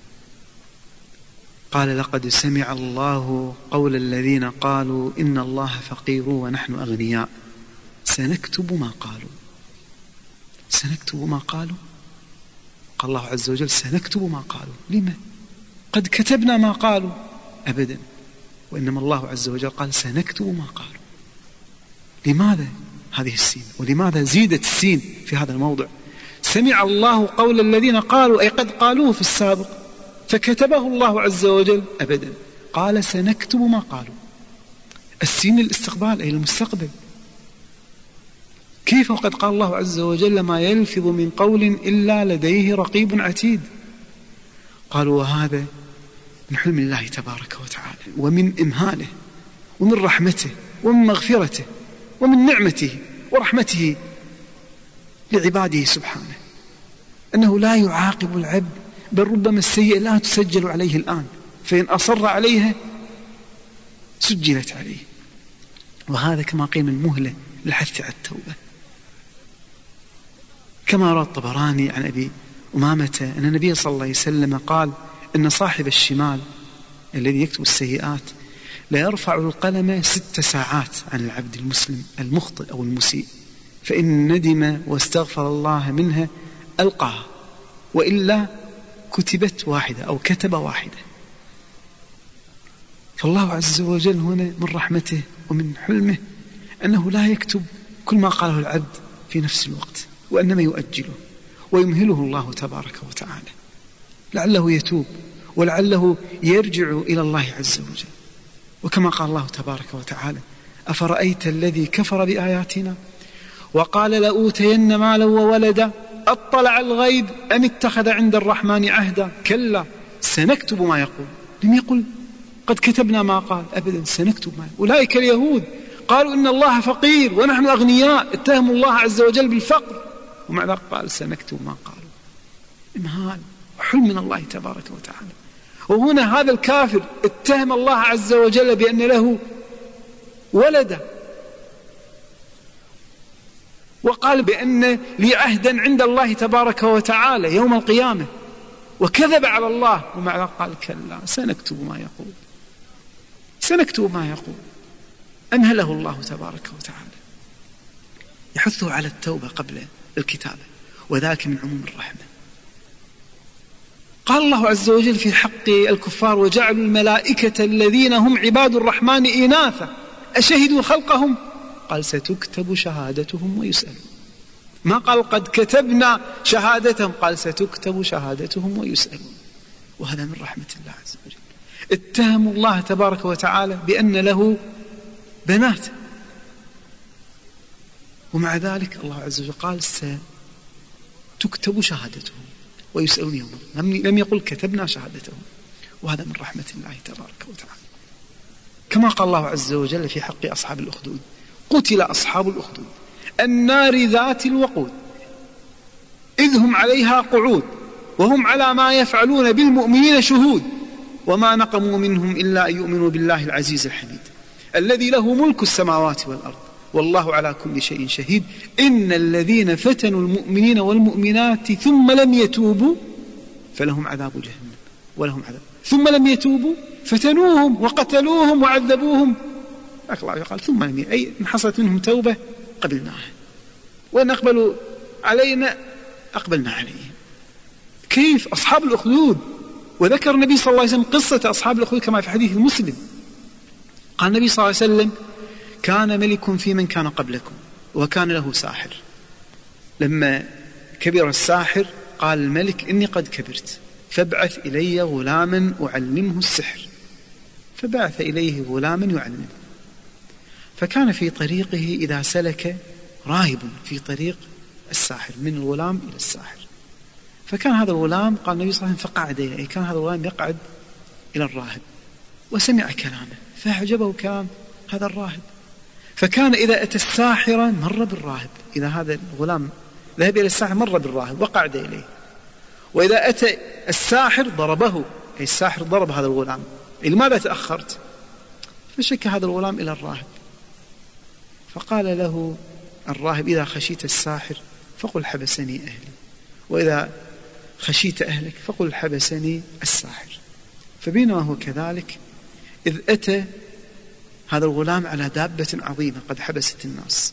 قال لقد سمع الله قول الذين قالوا إن الله فقير ونحن أغنياء سنكتب ما قالوا. سنكتب ما قالوا، قال الله عز وجل سنكتب ما قالوا. لما؟ قد كتبنا ما قالوا أبدا، وإنما الله عز وجل قال سنكتب ما قالوا. لماذا هذه السين؟ ولماذا زيدت السين في هذا الموضع؟ سمع الله قول الذين قالوا أي قد قالوه في السابق فكتبه الله عز وجل أبدا، قال سنكتب ما قالوا. السين للاستقبال أي المستقبل. كيف وقد قال الله عز وجل ما يلفظ من قول إلا لديه رقيب عتيد. قالوا وهذا من حلم الله تبارك وتعالى ومن إمهاله ومن رحمته ومن مغفرته ومن نعمته ورحمته لعباده سبحانه، أنه لا يعاقب العبد، بل ربما السيئة لا تسجل عليه الآن، فإن أصر عليها سجلت عليه. وهذا كما قيل من مهلة للحث على التوبة. كما روى الطبراني عن أبي أمامة أن النبي صلى الله عليه وسلم قال إن صاحب الشمال الذي يكتب السيئات لا يرفع القلم 6 ساعات عن العبد المسلم المخطئ أو المسيء، فإن ندم واستغفر الله منها ألقاها، وإلا كتبت واحدة أو كتب واحدة. فالله عز وجل هنا من رحمته ومن حلمه أنه لا يكتب كل ما قاله العبد في نفس الوقت، وإنما يؤجله ويمهله الله تبارك وتعالى لعله يتوب ولعله يرجع إلى الله عز وجل. وكما قال الله تبارك وتعالى: أفرأيت الذي كفر بآياتنا وقال لأوتين مالا وولدا أطلع الغيب أم اتخذ عند الرحمن عهدا كلا سنكتب ما يقول. لم يقل قد كتبنا ما قال، أبدا، سنكتب ما يقول. أولئك اليهود قالوا إن الله فقير ونحن أغنياء، اتهموا الله عز وجل بالفقر، ومع ذلك قال سنكتب ما قالوا. إمهال وحلم من الله تبارك وتعالى. وهنا هذا الكافر اتهم الله عز وجل بأن له ولدا، وقال بأن لي عهدا عند الله تبارك وتعالى يوم القيامة، وكذب على الله، ومع ذلك قال كلا سنكتب ما يقول، سنكتب ما يقول. أمهله الله تبارك وتعالى، يحثه على التوبة قبل الكتابة، وذاك من عموم الرحمة. قال الله عز وجل في حق الكفار: وجعلوا الملائكة الذين هم عباد الرحمن إناثا أشهدوا خلقهم، قال ستكتب شهادتهم ويسألون. ما قال قد كتبنا شهادتهم، قال ستكتب شهادتهم ويسألون. وهذا من رحمة الله عز وجل. اتهموا الله تبارك وتعالى بأن له بنات، ومع ذلك الله عز وجل قال ستكتب شهادتهم ويسألون يوم القيامة، لم يقل كتبنا شهادتهم. وهذا من رحمة الله تبارك وتعالى. كما قال الله عز وجل في حق أصحاب الأخدود: قتل أصحاب الأخدود النار ذات الوقود إذ هم عليها قعود وهم على ما يفعلون بالمؤمنين شهود وما نقموا منهم إلا أن يؤمنوا بالله العزيز الحميد الذي له ملك السماوات والأرض والله على كل شيء شهيد إن الذين فتنوا المؤمنين والمؤمنات ثم لم يتوبوا فلهم عذاب جهنم ولهم عذاب ثم لم يتوبوا فتنوهم وقتلوهم وعذبوهم. الله قال ثم لم أي إن حصلت منهم توبة قبلناها وإن أقبلوا علينا أقبلنا عليهم. كيف أصحاب الأخدود؟ وذكر النبي صلى الله عليه وسلم قصة أصحاب الأخدود كما في حديث المسلم. قال النبي صلى الله عليه وسلم: كان ملك في من كان قبلكم وكان له ساحر. لما كبر الساحر قال الملك: إني قد كبرت فابعث إلي غلاما أعلمه السحر. فبعث إليه غلاما يعلمه. فكان في طريقه إذا سلك راهب في طريق الساحر من الغلام إلى الساحر. فكان هذا الغلام قال النبي صلى الله عليه وسلم فقعد إليه، كان هذا الغلام يقعد إلى الراهب وسمع كلامه فأعجبه كلام هذا الراهب. فكان إذا أتى الساحر مر بالراهب، إذا هذا الغلام ذهب إلى الساحر مر بالراهب وقعد إليه، وإذا أتى الساحر ضربه، أي الساحر ضرب هذا الغلام: لماذا تأخرت؟ فشك هذا الغلام إلى الراهب. فقال له الراهب: إذا خشيت الساحر فقل حبسني أهلي، وإذا خشيت أهلك فقل حبسني الساحر. فبينما هو كذلك إذ أتى هذا الغلام على دابة عظيمة قد حبست الناس،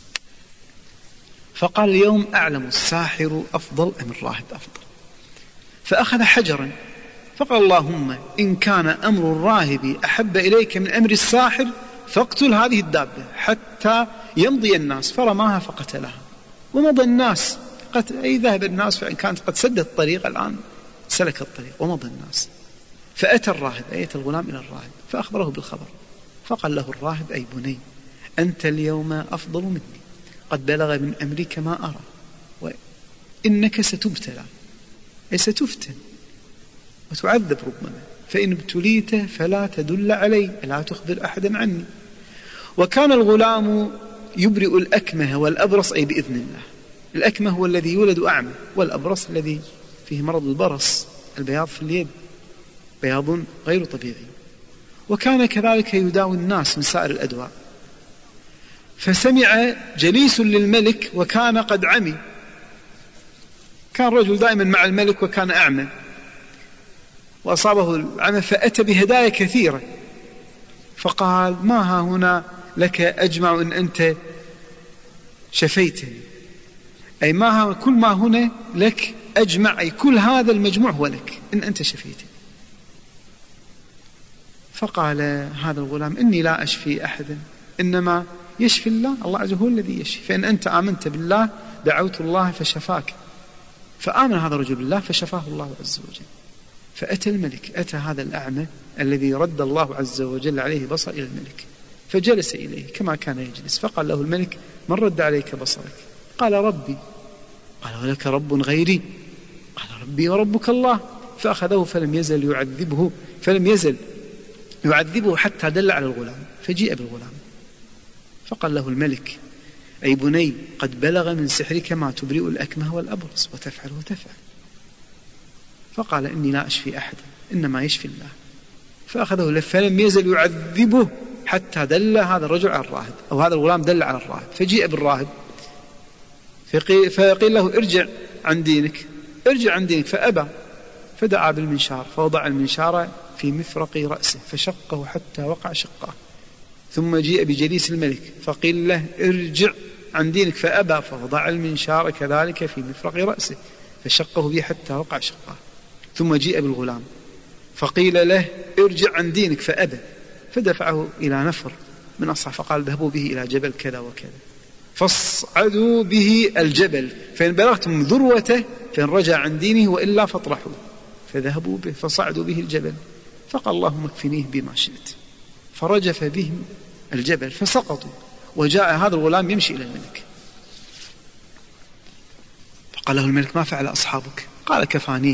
فقال: اليوم أعلم الساحر أفضل أم الراهب أفضل؟ فأخذ حجرا فقال: اللهم إن كان أمر الراهب أحب إليك من أمر الساحر فاقتل هذه الدابة حتى يمضي الناس. فرماها فقتلها ومضى الناس، أي ذهب الناس، فإن كانت قد سدت الطريق الآن سلك الطريق ومضى الناس. فأتى الراهب، أتى الغلام إلى الراهب فأخبره بالخبر. فقال له الراهب: أي بني، أنت اليوم أفضل مني، قد بلغ من أمرك ما أرى، وإنك ستبتلى، أي ستفتن وتعذب ربما، فإن ابتليت فلا تدل علي، لا تخبر أحدا عني. وكان الغلام يبرئ الأكمه والأبرص، أي بإذن الله. الأكمه هو الذي يولد أعمى، والأبرص الذي فيه مرض البرص، البياض في اليد، بياض غير طبيعي. وكان كذلك يداوي الناس من سائر الأدواء. فسمع جليس للملك وكان قد عمي، كان رجل دائما مع الملك وكان أعمى وأصابه العمى، فأتى بهدايا كثيرة، فقال: ما ها هنا لك أجمع إن أنت شفيتني، أي ما ها كل ما هنا لك أجمع، أي كل هذا المجموع هو لك إن أنت شفيتني. فقال هذا الغلام: إني لا أشفي أحدا، إنما يشفي الله، الله عز وجل هو الذي يشفي، فإن أنت آمنت بالله دعوت الله فشفاك. فآمن هذا الرجل بالله فشفاه الله عز وجل. فأتى الملك، أتى هذا الأعمى الذي رد الله عز وجل عليه بصر إلى الملك، فجلس إليه كما كان يجلس، فقال له الملك: من رد عليك بصرك؟ قال: ربي. قال: ولك رب غيري؟ قال: ربي وربك الله. فأخذه فلم يزل يعذبه حتى دل على الغلام، فجيء بالغلام فقال له الملك: أي بني، قد بلغ من سحرك ما تبرئ الأكمه والأبرص وتفعل. فقال: إني لا أشفي أحدا، إنما يشفي الله. فأخذه فلم يزل يعذبه حتى دل هذا الرجل على الراهب، أو هذا الغلام دل على الراهب، فجيء بالراهب فقيل له: ارجع عن دينك، فأبى، فدعا بالمنشار فوضع المنشار في مفرق رأسه فشقه حتى وقع شقه. ثم جيء بجليس الملك فقيل له: ارجع عن دينك، فأبى، فوضع المنشار كذلك في مفرق رأسه فشقه به حتى وقع شقه. ثم جيء بالغلام فقيل له: ارجع عن دينك، فأبى، فدفعه إلى نفر من أصحابه فقال: اذهبوا به إلى جبل كذا وكذا فاصعدوا به الجبل، فإن بلغتم ذروته فإن رجع عن دينه وإلا فاطرحوه. فذهبوا به فصعدوا به الجبل، فقال: اللهم اكفنيه بما شئت، فرجف بهم الجبل فسقطوا. وجاء هذا الغلام يمشي إلى الملك، فقال له الملك: ما فعل أصحابك؟ قال: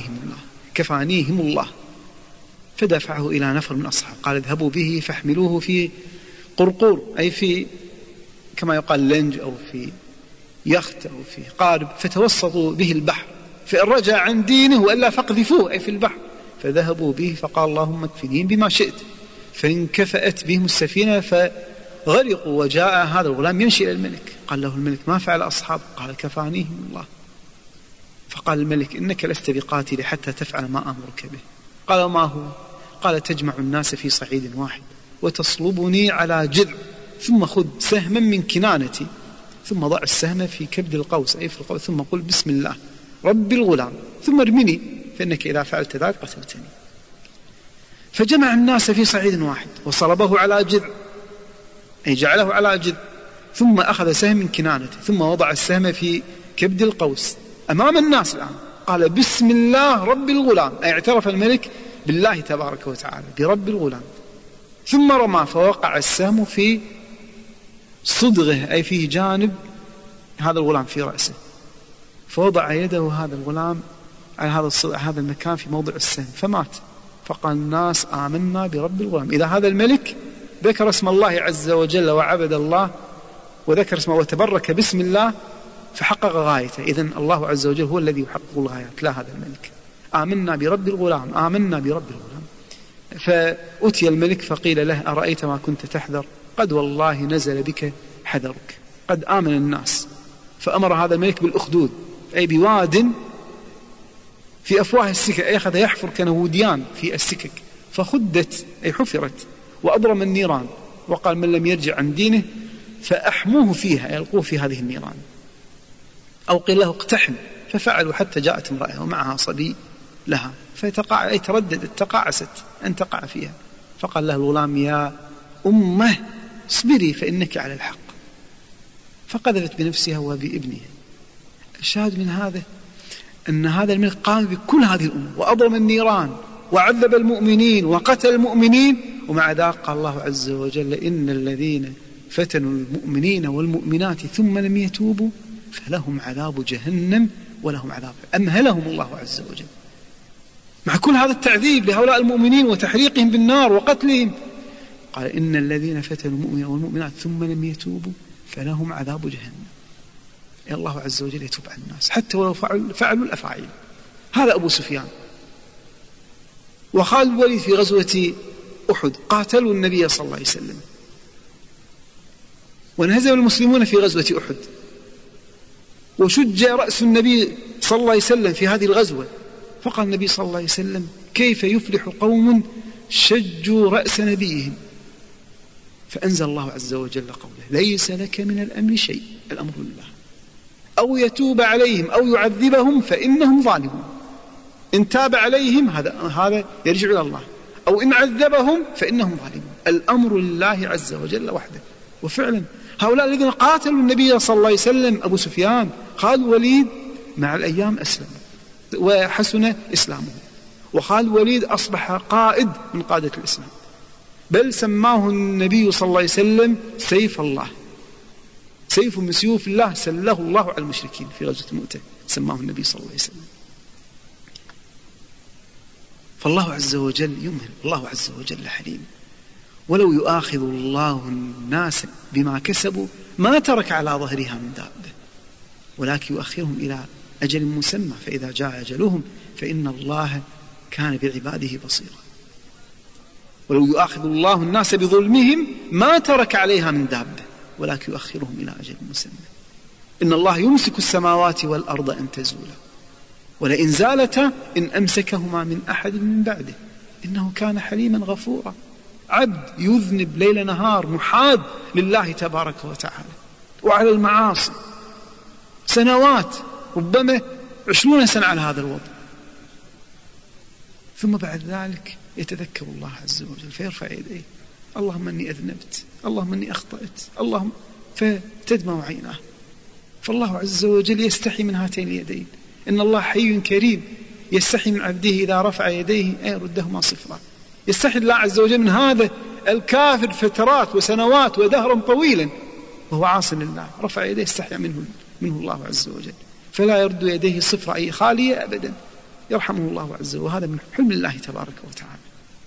كفانيهم الله. فدفعه إلى نفر من أصحابه قال: اذهبوا به فاحملوه في قرقور، أي في كما يقال لنج أو في يخت أو في قارب، فتوسطوا به البحر، فإن رجع عن دينه وإلا فاقذفوه، أي في البحر. فذهبوا به فقال: اللهم اكفنيهم بما شئت، فانكفأت بهم السفينة فغرقوا. وجاء هذا الغلام يمشي إلى الملك، قال له الملك: ما فعل أصحابه؟ قال: كفانيهم الله. فقال الملك: إنك لست بقاتل حتى تفعل ما أمرك به. قال: ما هو؟ قال: تجمع الناس في صعيد واحد وتصلبني على جذع، ثم خذ سهما من كنانتي، ثم ضع السهم في كبد القوس، أي في القوس، ثم قل بسم الله رب الغلام، ثم ارمني، فإنك إذا فعلت ذلك قتلتني. فجمع الناس في صعيد واحد وصلبه على جذع، أي جعله على جذع، ثم أخذ سهم من كنانته، ثم وضع السهم في كبد القوس أمام الناس الآن، قال: بسم الله رب الغلام، أي اعترف الملك بالله تبارك وتعالى برب الغلام، ثم رمى فوقع السهم في صدغه، أي في جانب هذا الغلام في رأسه، فوضع يده هذا الغلام على هذا المكان في موضع السهم فمات. فقال الناس: آمنا برب الغلام. إذا هذا الملك ذكر اسم الله عز وجل وعبد الله وذكر اسمه وتبرك بسم الله فحقق غايته. إذن الله عز وجل هو الذي يحقق الغايات، لا هذا الملك. آمنا برب الغلام، آمنا برب الغلام. فأتي الملك فقيل له: أرأيت ما كنت تحذر؟ قد والله نزل بك حذرك، قد آمن الناس. فأمر هذا الملك بالأخدود، أي بواد في أفواه السكك، أي أخذ يحفر كنوديان في السكك، فخدت أي حفرت، وأضرم النيران، وقال: من لم يرجع عن دينه فأحموه فيها، يلقوه في هذه النيران، أو قيل له اقتحم، ففعلوا حتى جاءت امرأة ومعها صبي لها، أي ترددت، تقاعست أن تقع فيها، فقال له الغلام: يا أمه اصبري فإنك على الحق، فقذفت بنفسها وبابنها. الشاهد من هذا أن هذا الملك قام بكل هذه الأمور، وأضرم النيران وعذب المؤمنين وقتل المؤمنين، ومع ذلك قال الله عز وجل: إن الذين فتنوا المؤمنين والمؤمنات ثم لم يتوبوا فلهم عذاب جهنم ولهم عذاب. أمهلهم الله عز وجل مع كل هذا التعذيب لهؤلاء المؤمنين وتحريقهم بالنار وقتلهم، قال: إن الذين فتنوا المؤمنين والمؤمنات ثم لم يتوبوا فلهم عذاب جهنم. يا الله عز وجل يتوب عن الناس حتى ولو فعلوا الأفاعيل. هذا أبو سفيان. وخالد الوليد في غزوة أحد قاتلوا النبي صلى الله عليه وسلم، وانهزم المسلمون في غزوة أحد، وشج رأس النبي صلى الله عليه وسلم في هذه الغزوة. فقال النبي صلى الله عليه وسلم: كيف يفلح قوم شجوا رأس نبيهم؟ فأنزل الله عز وجل قوله: ليس لك من الأمر شيء، الأمر لله، أو يتوب عليهم أو يعذبهم فإنهم ظالمون. إن تاب عليهم هذا يرجع إلى الله، أو إن عذبهم فإنهم ظالمون. الأمر لله عز وجل وحده. وفعلا هؤلاء الذين قاتلوا النبي صلى الله عليه وسلم، أبو سفيان، خالد الوليد، مع الأيام أسلم وحسن إسلامه، وخالد الوليد أصبح قائد من قادة الإسلام، بل سماه النبي صلى الله عليه وسلم سيف الله، سيف من سيوف الله سله الله على المشركين في غزوة مؤتة، سماه النبي صلى الله عليه وسلم. فالله عز وجل يمهل، الله عز وجل حليم. ولو يؤاخذ الله الناس بما كسبوا ما ترك على ظهرها من دابة، ولكن يؤخرهم إلى أجل مسمى، فإذا جاء أجلهم فإن الله كان بعباده بصيرا. ولو يؤاخذ الله الناس بظلمهم ما ترك عليها من دابة، ولكن يؤخرهم إلى أجل مسمى. إن الله يمسك السماوات والأرض أن تزولا، ولئن زالتا إن أمسكهما من أحد من بعده، إنه كان حليما غفورا. عبد يذنب ليل نهار محاد لله تبارك وتعالى وعلى المعاصي سنوات، ربما 20 سنة على هذا الوضع، ثم بعد ذلك يتذكر الله عز وجل فيرفع يديه: اللهم إني أذنبت، اللهم إني أخطأت، اللهم، فتدمع عيناه. فالله عز وجل يستحي من هاتين اليدين. إن الله حي كريم، يستحي من عبده إذا رفع يديه أن يردهما صفرا. يستحي الله عز وجل من هذا الكافر فترات وسنوات ودهرا طويلا وهو عاص لله، رفع يديه استحيا منه الله عز وجل، فلا يرد يديه صفر أي خالية أبدا، يرحمه الله عز وجل. وهذا من حلم الله تبارك وتعالى.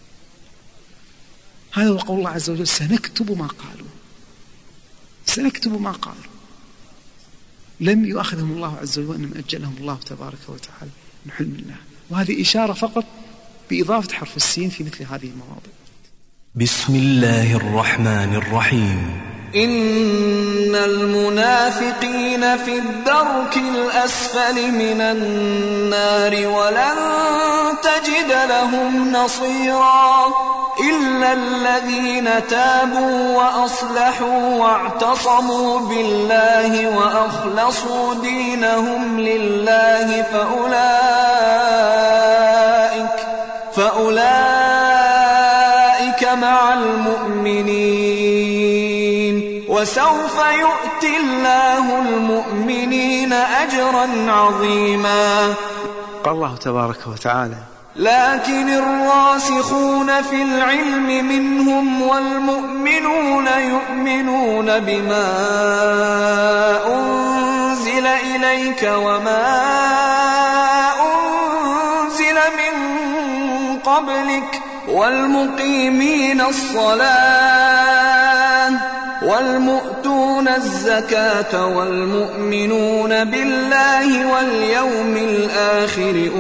هذا هو قول الله عز وجل: سنكتب ما قالوا، سنكتب ما قالوا. لم يؤاخذهم الله عز وجل وإنما أجلهم الله تبارك وتعالى من حلم الله. وهذه إشارة فقط بإضافة حرف السين في مثل هذه المواضع. بسم الله الرحمن الرحيم. إن المنافقين في الدرك الأسفل من النار ولن تجد لهم نصيرا إلا الذين تابوا وأصلحوا واعتصموا بالله وأخلصوا دينهم لله فأولئك مع المؤمنين، وسوف يؤتي الله المؤمنين أجرا عظيما. قال الله تبارك وتعالى: لكن الراسخون في العلم منهم والمؤمنون يؤمنون بما أنزل إليك وما أنزل من قبلك والمقيمين الصلاة والمؤتون الزكاة والمؤمنون بالله واليوم الآخر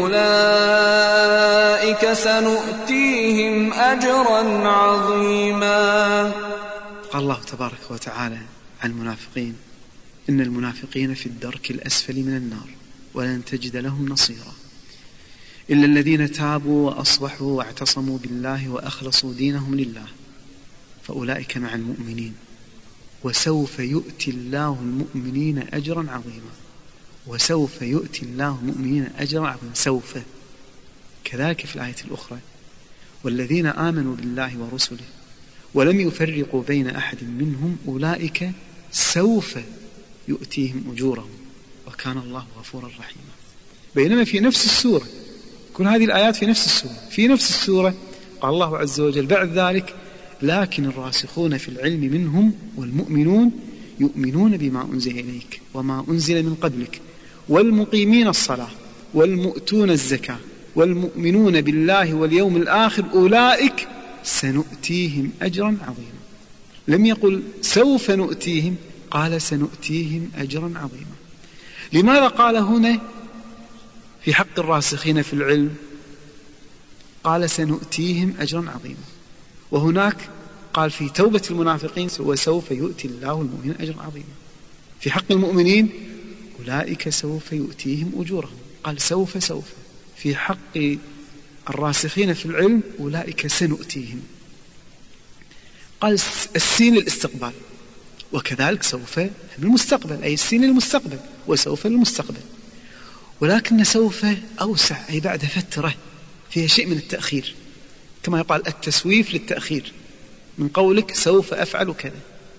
أولئك سنؤتيهم أجرا عظيما. قال الله تبارك وتعالى عن المنافقين: إن المنافقين في الدرك الأسفل من النار ولن تجد لهم نصيرا إلا الذين تابوا وأصلحوا واعتصموا بالله وأخلصوا دينهم لله فأولئك مع المؤمنين وسوف يؤتي الله المؤمنين أجرا عظيما. وسوف يؤتي الله المؤمنين أجرا عظيما، سوف. كذلك في الآية الأخرى: والذين آمنوا بالله ورسله ولم يفرقوا بين أحد منهم أولئك سوف يؤتيهم أجورهم وكان الله غفورا رحيما. بينما في نفس السورة، كل هذه الآيات في نفس السورة، في نفس السورة قال الله عز وجل بعد ذلك: لكن الراسخون في العلم منهم والمؤمنون يؤمنون بما أنزل إليك وما أنزل من قبلك والمقيمين الصلاة والمؤتون الزكاة والمؤمنون بالله واليوم الآخر أولئك سنؤتيهم أجرا عظيما. لم يقل سوف نؤتيهم، قال سنؤتيهم أجرا عظيما. لماذا قال هنا في حق الراسخين في العلم قال سنؤتيهم أجرا عظيما، وهناك قال في توبة المنافقين وسوف يؤتي الله المؤمنين أجرا عظيما. في حق المؤمنين أولئك سوف يؤتيهم أجورهم، قال سوف. في حق الراسخين في العلم أولئك سنؤتيهم، قال السين للاستقبال، وكذلك سوف للمستقبل، أي السين للمستقبل وسوف للمستقبل. ولكن سوف أوسع، أي بعد فترة، فيها شيء من التأخير، كما يقال التسويف للتأخير، من قولك سوف أفعل كذا.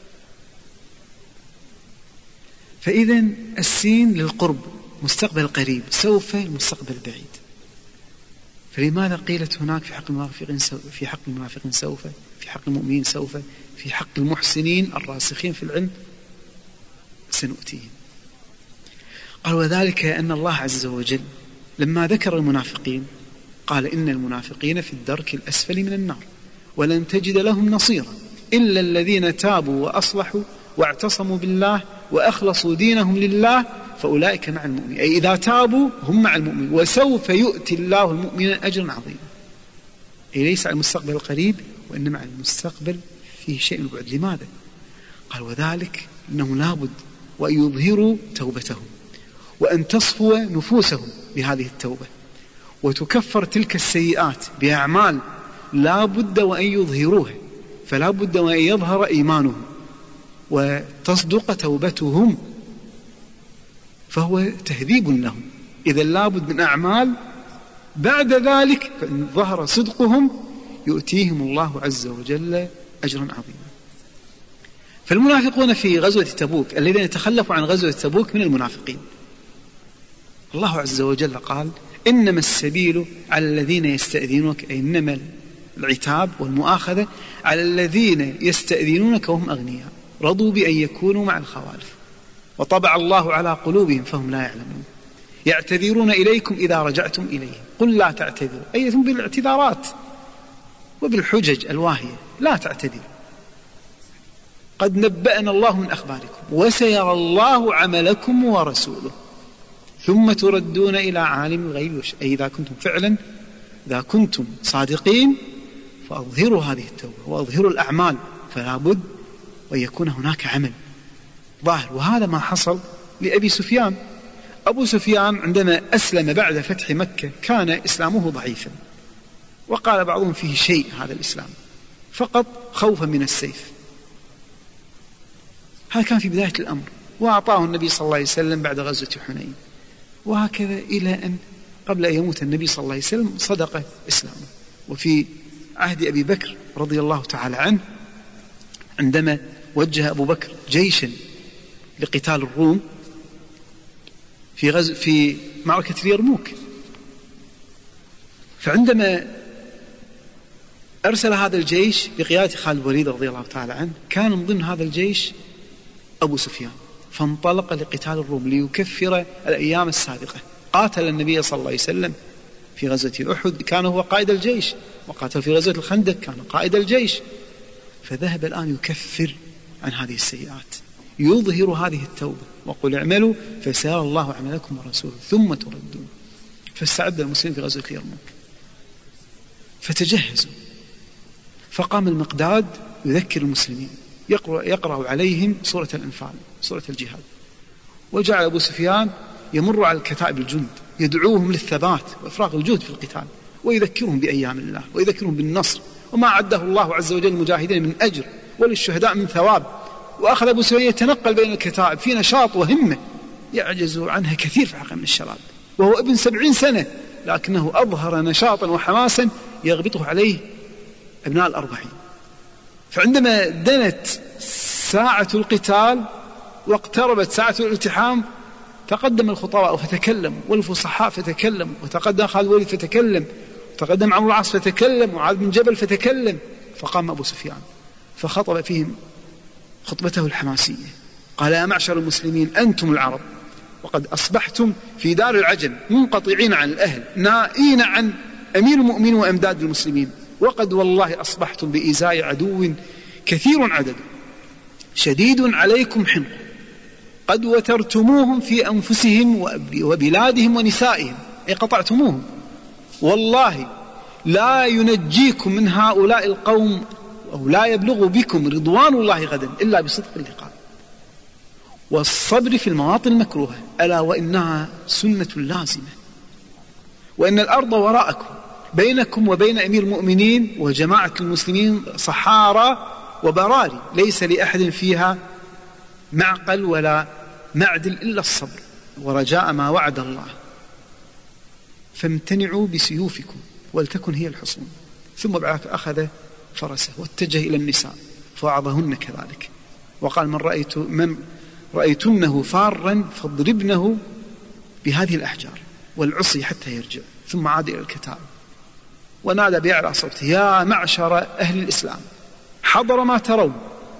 فإذا السين للقرب، مستقبل قريب، سوف المستقبل بعيد. فلماذا قيلت هناك في حق المنافقين في حق المنافقين سوف، في حق المؤمنين سوف، في حق المحسنين الراسخين في العلم سنؤتيهم؟ قال وذلك أن الله عز وجل لما ذكر المنافقين قال إن المنافقين في الدرك الأسفل من النار ولن تجد لهم نصيرا إلا الذين تابوا وأصلحوا واعتصموا بالله وأخلصوا دينهم لله فأولئك مع المؤمنين، أي إذا تابوا هم مع المؤمنين، وسوف يؤتي الله المؤمنين أجرا عظيما، أي ليس على المستقبل القريب وإنما على المستقبل فيه شيء من البعد. لماذا؟ قال وذلك أنه لابد وأن يظهروا توبتهم وأن تصفو نفوسهم بهذه التوبة وتكفر تلك السيئات بأعمال لا بد وأن يظهروها، فلا بد وأن يظهر إيمانهم وتصدق توبتهم، فهو تهذيب لهم. إذا لابد من أعمال، بعد ذلك فإن ظهر صدقهم يؤتيهم الله عز وجل أجرا عظيما. فالمنافقون في غزوة تبوك الذين تخلفوا عن غزوة تبوك من المنافقين، الله عز وجل قال إنما السبيل على الذين يستأذنونك، أي إنما العتاب والمؤاخذة على الذين يستأذنونك وهم أغنياء رضوا بأن يكونوا مع الخوالف وطبع الله على قلوبهم فهم لا يعلمون يعتذرون إليكم إذا رجعتم إليهم قل لا تعتذروا، أي ثم بالاعتذارات وبالحجج الواهية، لا تعتذروا قد نبأنا الله من أخباركم وسيرى الله عملكم ورسوله ثم تردون إلى عالم الغيب والشهادة، أي إذا كنتم صادقين فأظهروا هذه التوبة وأظهروا الأعمال، فلا بد وأن يكون هناك عمل ظاهر. وهذا ما حصل لأبي سفيان. أبو سفيان عندما أسلم بعد فتح مكة كان إسلامه ضعيفا، وقال بعضهم فيه شيء هذا الإسلام فقط خوفا من السيف. هذا كان في بداية الأمر، وأعطاه النبي صلى الله عليه وسلم بعد غزوة حنين، وهكذا إلى أن قبل أن يموت النبي صلى الله عليه وسلم صدق إسلامه. وفي عهد أبي بكر رضي الله تعالى عنه عندما وجه أبو بكر جيشا لقتال الروم في معركة اليرموك، فعندما أرسل هذا الجيش بقيادة خالد الوليد رضي الله تعالى عنه كان من ضمن هذا الجيش أبو سفيان، فانطلق لقتال الروم ليكفر الأيام السابقة. قاتل النبي صلى الله عليه وسلم في غزوة أحد كان هو قائد الجيش، وقاتل في غزوة الخندق كان قائد الجيش، فذهب الآن يكفر عن هذه السيئات، يظهر هذه التوبة وقل اعملوا فسيرى الله عملكم ورسوله ثم تردون. فاستعد المسلمين في غزوة اليرموك فتجهزوا، فقام المقداد يذكر المسلمين يقرأ عليهم سورة الأنفال سورة الجهاد، وجعل أبو سفيان يمر على الكتائب الجند يدعوهم للثبات وإفراغ الجهد في القتال ويذكرهم بأيام الله ويذكرهم بالنصر وما عده الله عز وجل المجاهدين من أجر وللشهداء من ثواب. وأخذ أبو سفيان يتنقل بين الكتائب في نشاط وهمة يعجز عنها كثير في حق من الشباب، وهو ابن 70 سنة لكنه أظهر نشاطا وحماسا يغبطه عليه أبناء 40. فعندما دنت ساعة القتال واقتربت ساعة الالتحام تقدم الخطباء فتكلم والفصحاء فتكلم، وتقدم خالد الوليد فتكلم، وتقدم عمرو العاص فتكلم، وعاد بن جبل فتكلم. فقام أبو سفيان فخطب فيهم خطبته الحماسية، قال يا معشر المسلمين أنتم العرب وقد أصبحتم في دار العجم منقطعين عن الأهل نائين عن أمير المؤمنين وأمداد المسلمين، وقد والله أصبحتم بإزاء عدو كثير عدد شديد عليكم حمق قد وترتموهم في أنفسهم وبلادهم ونسائهم، أي قطعتموهم، والله لا ينجيكم من هؤلاء القوم أو لا يبلغ بكم رضوان الله غدا إلا بصدق اللقاء، والصبر في المواطن المكروهة، ألا وإنها سنة لازمة، وإن الأرض وراءكم بينكم وبين أمير المؤمنين وجماعة المسلمين صحارى وبراري، ليس لأحد فيها معقل ولا معدل إلا الصبر ورجاء ما وعد الله، فامتنعوا بسيوفكم ولتكن هي الحصون. ثم بعد أخذ فرسه واتجه إلى النساء فوعظهن كذلك، وقال من رأيتنه فارا فاضربنه بهذه الأحجار والعصي حتى يرجع. ثم عاد إلى الكتاب ونادى بأعلى صوته: يا معشر أهل الإسلام، حضر ما ترون،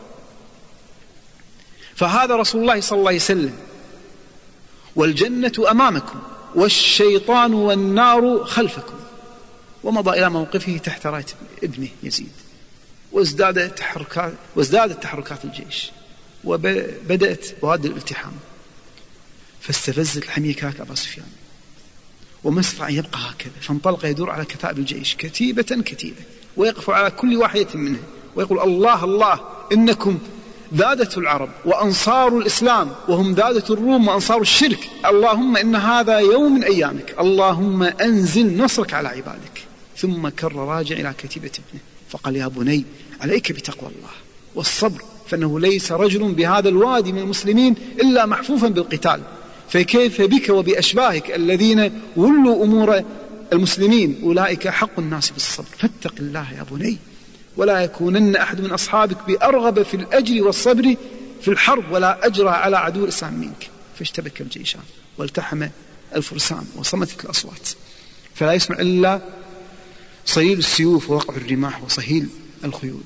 فهذا رسول الله صلى الله عليه وسلم، والجنة أمامكم والشيطان والنار خلفكم. ومضى إلى موقفه تحت راية ابنه يزيد، وازدادت تحركات الجيش، وبدأت بوادر الالتحام، فاستفزت الحمية كاك أبا سفيان، وما استطاع أن يبقى هكذا، فانطلق يدور على كتائب الجيش كتيبة كتيبة، ويقف على كل واحدة منها ويقول: الله الله، إنكم ذادة العرب وأنصار الإسلام، وهم ذادة الروم وأنصار الشرك، اللهم إن هذا يوم من أيامك، اللهم أنزل نصرك على عبادك. ثم كر راجع إلى كتيبة ابنه فقال: يا بني، عليك بتقوى الله والصبر، فإنه ليس رجل بهذا الوادي من المسلمين إلا محفوفا بالقتال، فكيف بك وبأشباهك الذين ولوا أمور المسلمين، أولئك حق الناس بالصبر، فاتق الله يا بني، ولا يكونن أحد من أصحابك بأرغب في الأجر والصبر في الحرب ولا أجرى على عدو الإسلام منك. فاشتبك الجيشان والتحم الفرسان وصمتت الأصوات، فلا يسمع إلا صهيل السيوف ووقع الرماح وصهيل الخيول.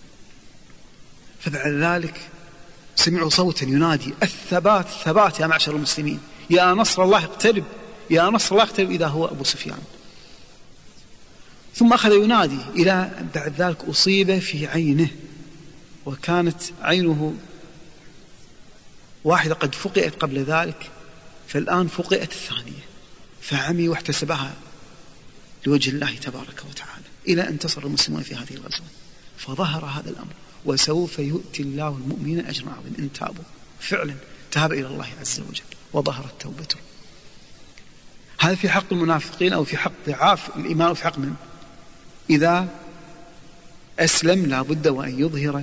فبعد ذلك سمعوا صوتا ينادي: الثبات ثبات يا معشر المسلمين، يا نصر الله اقترب، يا نصر الله اقترب. إذا هو أبو سفيان. ثم أخذ ينادي إلى بعد ذلك أصيب في عينه، وكانت عينه واحدة قد فقئت قبل ذلك، فالآن فقئت الثانية، فعمي واحتسبها لوجه الله تبارك وتعالى، إلى أن انتصر المسلمون في هذه الغزوة. فظهر هذا الأمر: وسوف يؤتي الله المؤمنين أجرا عظيما إن تابوا. فعلا تاب إلى الله عز وجل وظهرت توبته. هذا في حق المنافقين أو في حق ضعاف الإيمان أو في حق من إذا أسلم لا بد وأن يظهر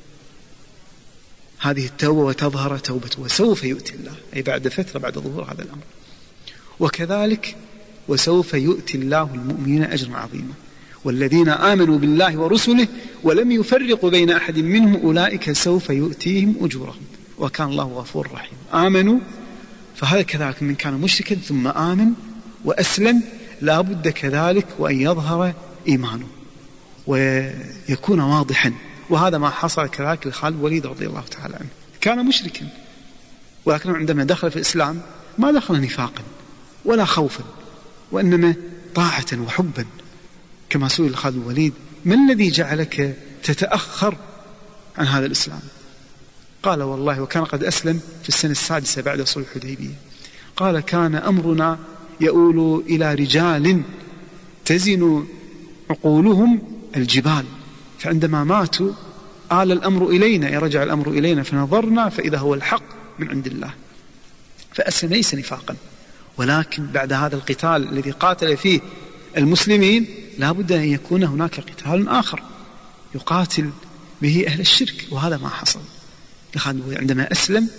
هذه التوبة وتظهر توبته. وسوف يؤتي الله، أي بعد فترة بعد ظهور هذا الأمر. وكذلك وسوف يؤتي الله المؤمنين أجرا عظيما، والذين آمنوا بالله ورسله ولم يفرقوا بين أحد منهم أولئك سوف يؤتيهم أجورهم وكان الله غفور رحيم. آمنوا، فهذا كذلك من كان مشركا ثم آمن وأسلم لا بد كذلك وأن يظهر إيمانه ويكون واضحا. وهذا ما حصل كذلك لخالد الوليد رضي الله تعالى عنه، كان مشركا ولكن عندما دخل في الإسلام ما دخل نفاقا ولا خوفا، وإنما طاعة وحبا. كما سئل خالد الوليد: ما الذي جعلك تتأخر عن هذا الإسلام؟ قال: والله، وكان قد أسلم في السنة 6 بعد صلح الحديبية، قال: كان أمرنا يؤول إلى رجال تزن عقولهم الجبال، فعندما ماتوا آل الأمر إلينا، يرجع الأمر إلينا، فنظرنا فإذا هو الحق من عند الله. فأسلم ليس نفاقا، ولكن بعد هذا القتال الذي قاتل فيه المسلمين لا بد أن يكون هناك قتال آخر يقاتل به أهل الشرك، وهذا ما حصل. عندما أسلم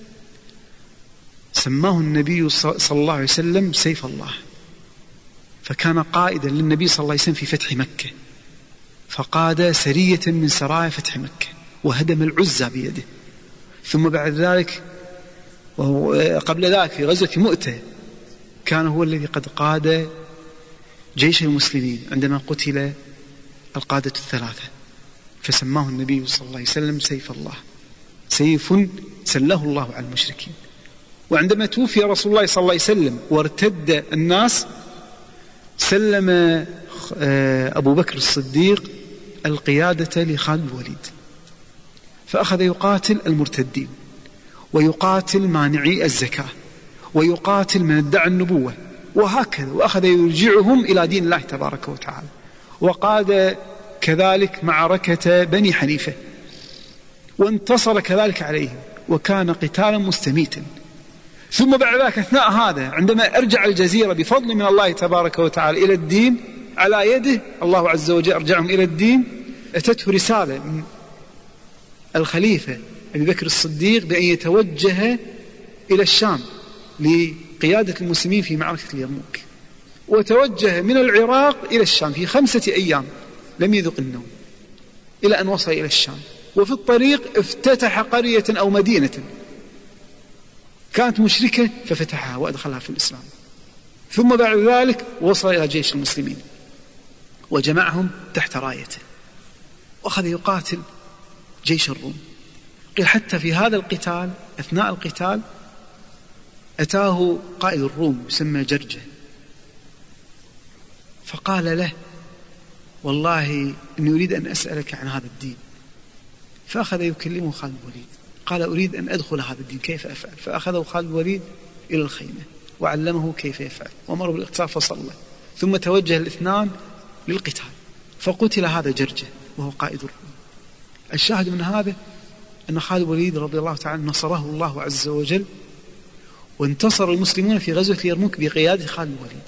سماه النبي صلى الله عليه وسلم سيف الله، فكان قائدا للنبي صلى الله عليه وسلم في فتح مكة، فقاد سرية من سرايا فتح مكة وهدم العزى بيده. ثم بعد ذلك قبل ذلك في غزوة مؤتة كان هو الذي قد قاد جيش المسلمين عندما قتل القادة الثلاثة، فسماه النبي صلى الله عليه وسلم سيف الله، سيف سله الله على المشركين. وعندما توفي رسول الله صلى الله عليه وسلم وارتد الناس سلم أبو بكر الصديق القيادة لخالد الوليد، فأخذ يقاتل المرتدين ويقاتل مانعي الزكاة ويقاتل من ادعى النبوة، وهكذا، وأخذ يرجعهم إلى دين الله تبارك وتعالى. وقاد كذلك معركة بني حنيفة وانتصر كذلك عليهم، وكان قتالا مستميتا. ثم بعد ذلك أثناء هذا عندما أرجع الجزيرة بفضل من الله تبارك وتعالى إلى الدين على يده، الله عز وجل أرجعهم إلى الدين، أتته رسالة من الخليفة أبي بكر الصديق بأن يتوجه إلى الشام لقيادة المسلمين في معركة اليرموك، وتوجه من العراق إلى الشام في 5 أيام لم يذق النوم إلى أن وصل إلى الشام. وفي الطريق افتتح قرية أو مدينة كانت مشركة ففتحها وأدخلها في الإسلام. ثم بعد ذلك وصل إلى جيش المسلمين وجمعهم تحت رايته وأخذ يقاتل جيش الروم. قيل حتى في هذا القتال أثناء القتال أتاه قائد الروم يسمى جرجة فقال له والله إني أريد أن أسألك عن هذا الدين. فأخذ يكلمه خالد الوليد قال أريد أن أدخل هذا الدين كيف أفعل؟ فأخذه خالد الوليد إلى الخيمة وعلمه كيف يفعل وأمره بالاغتسال فصلى، ثم توجه الاثنان للقتال فقتل هذا جرجة وهو قائد الروم. الشاهد من هذا أن خالد الوليد رضي الله تعالى نصره الله عز وجل، وانتصر المسلمون في غزوة اليرموك بقيادة خالد الوليد.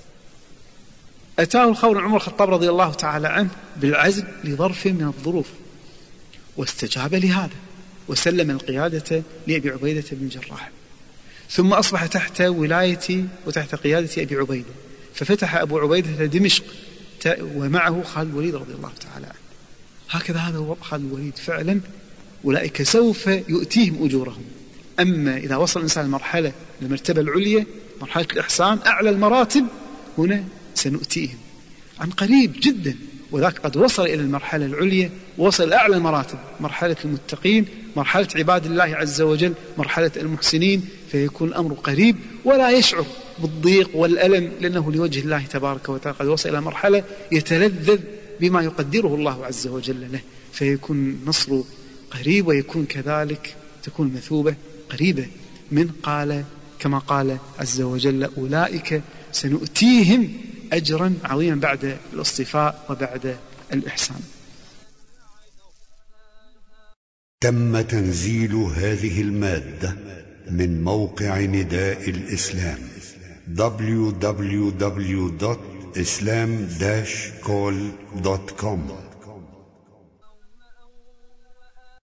أتاه الخبر عمر الخطاب رضي الله تعالى عنه بالعزل لظرف من الظروف واستجاب لهذا وسلم القيادة لأبي عبيدة بن الجراح، ثم أصبح تحت ولاية وتحت قيادة أبي عبيدة، ففتح أبو عبيدة دمشق ومعه خالد الوليد رضي الله تعالى عنه. هكذا هذا هو خالد الوليد فعلا، أولئك سوف يؤتيهم أجورهم. أما إذا وصل الإنسان المرحلة المرتبة العليا مرحلة الإحسان أعلى المراتب هنا سنؤتيهم عن قريب جدا، وذاك قد وصل إلى المرحلة العليا ووصل إلى أعلى المراتب مرحلة المتقين، مرحلة عباد الله عز وجل، مرحلة المحسنين، فيكون الأمر قريب ولا يشعر بالضيق والألم لأنه لوجه الله تبارك وتعالى قد وصل إلى مرحلة يتلذذ بما يقدره الله عز وجل له، فيكون نصر قريب ويكون كذلك تكون المثوبة قريبة من قال كما قال عز وجل أولئك سنؤتيهم أجرا عظيما بعد الاصطفاء وبعد الإحسان. تم تنزيل هذه المادة من موقع نداء الإسلام www.islam-call.com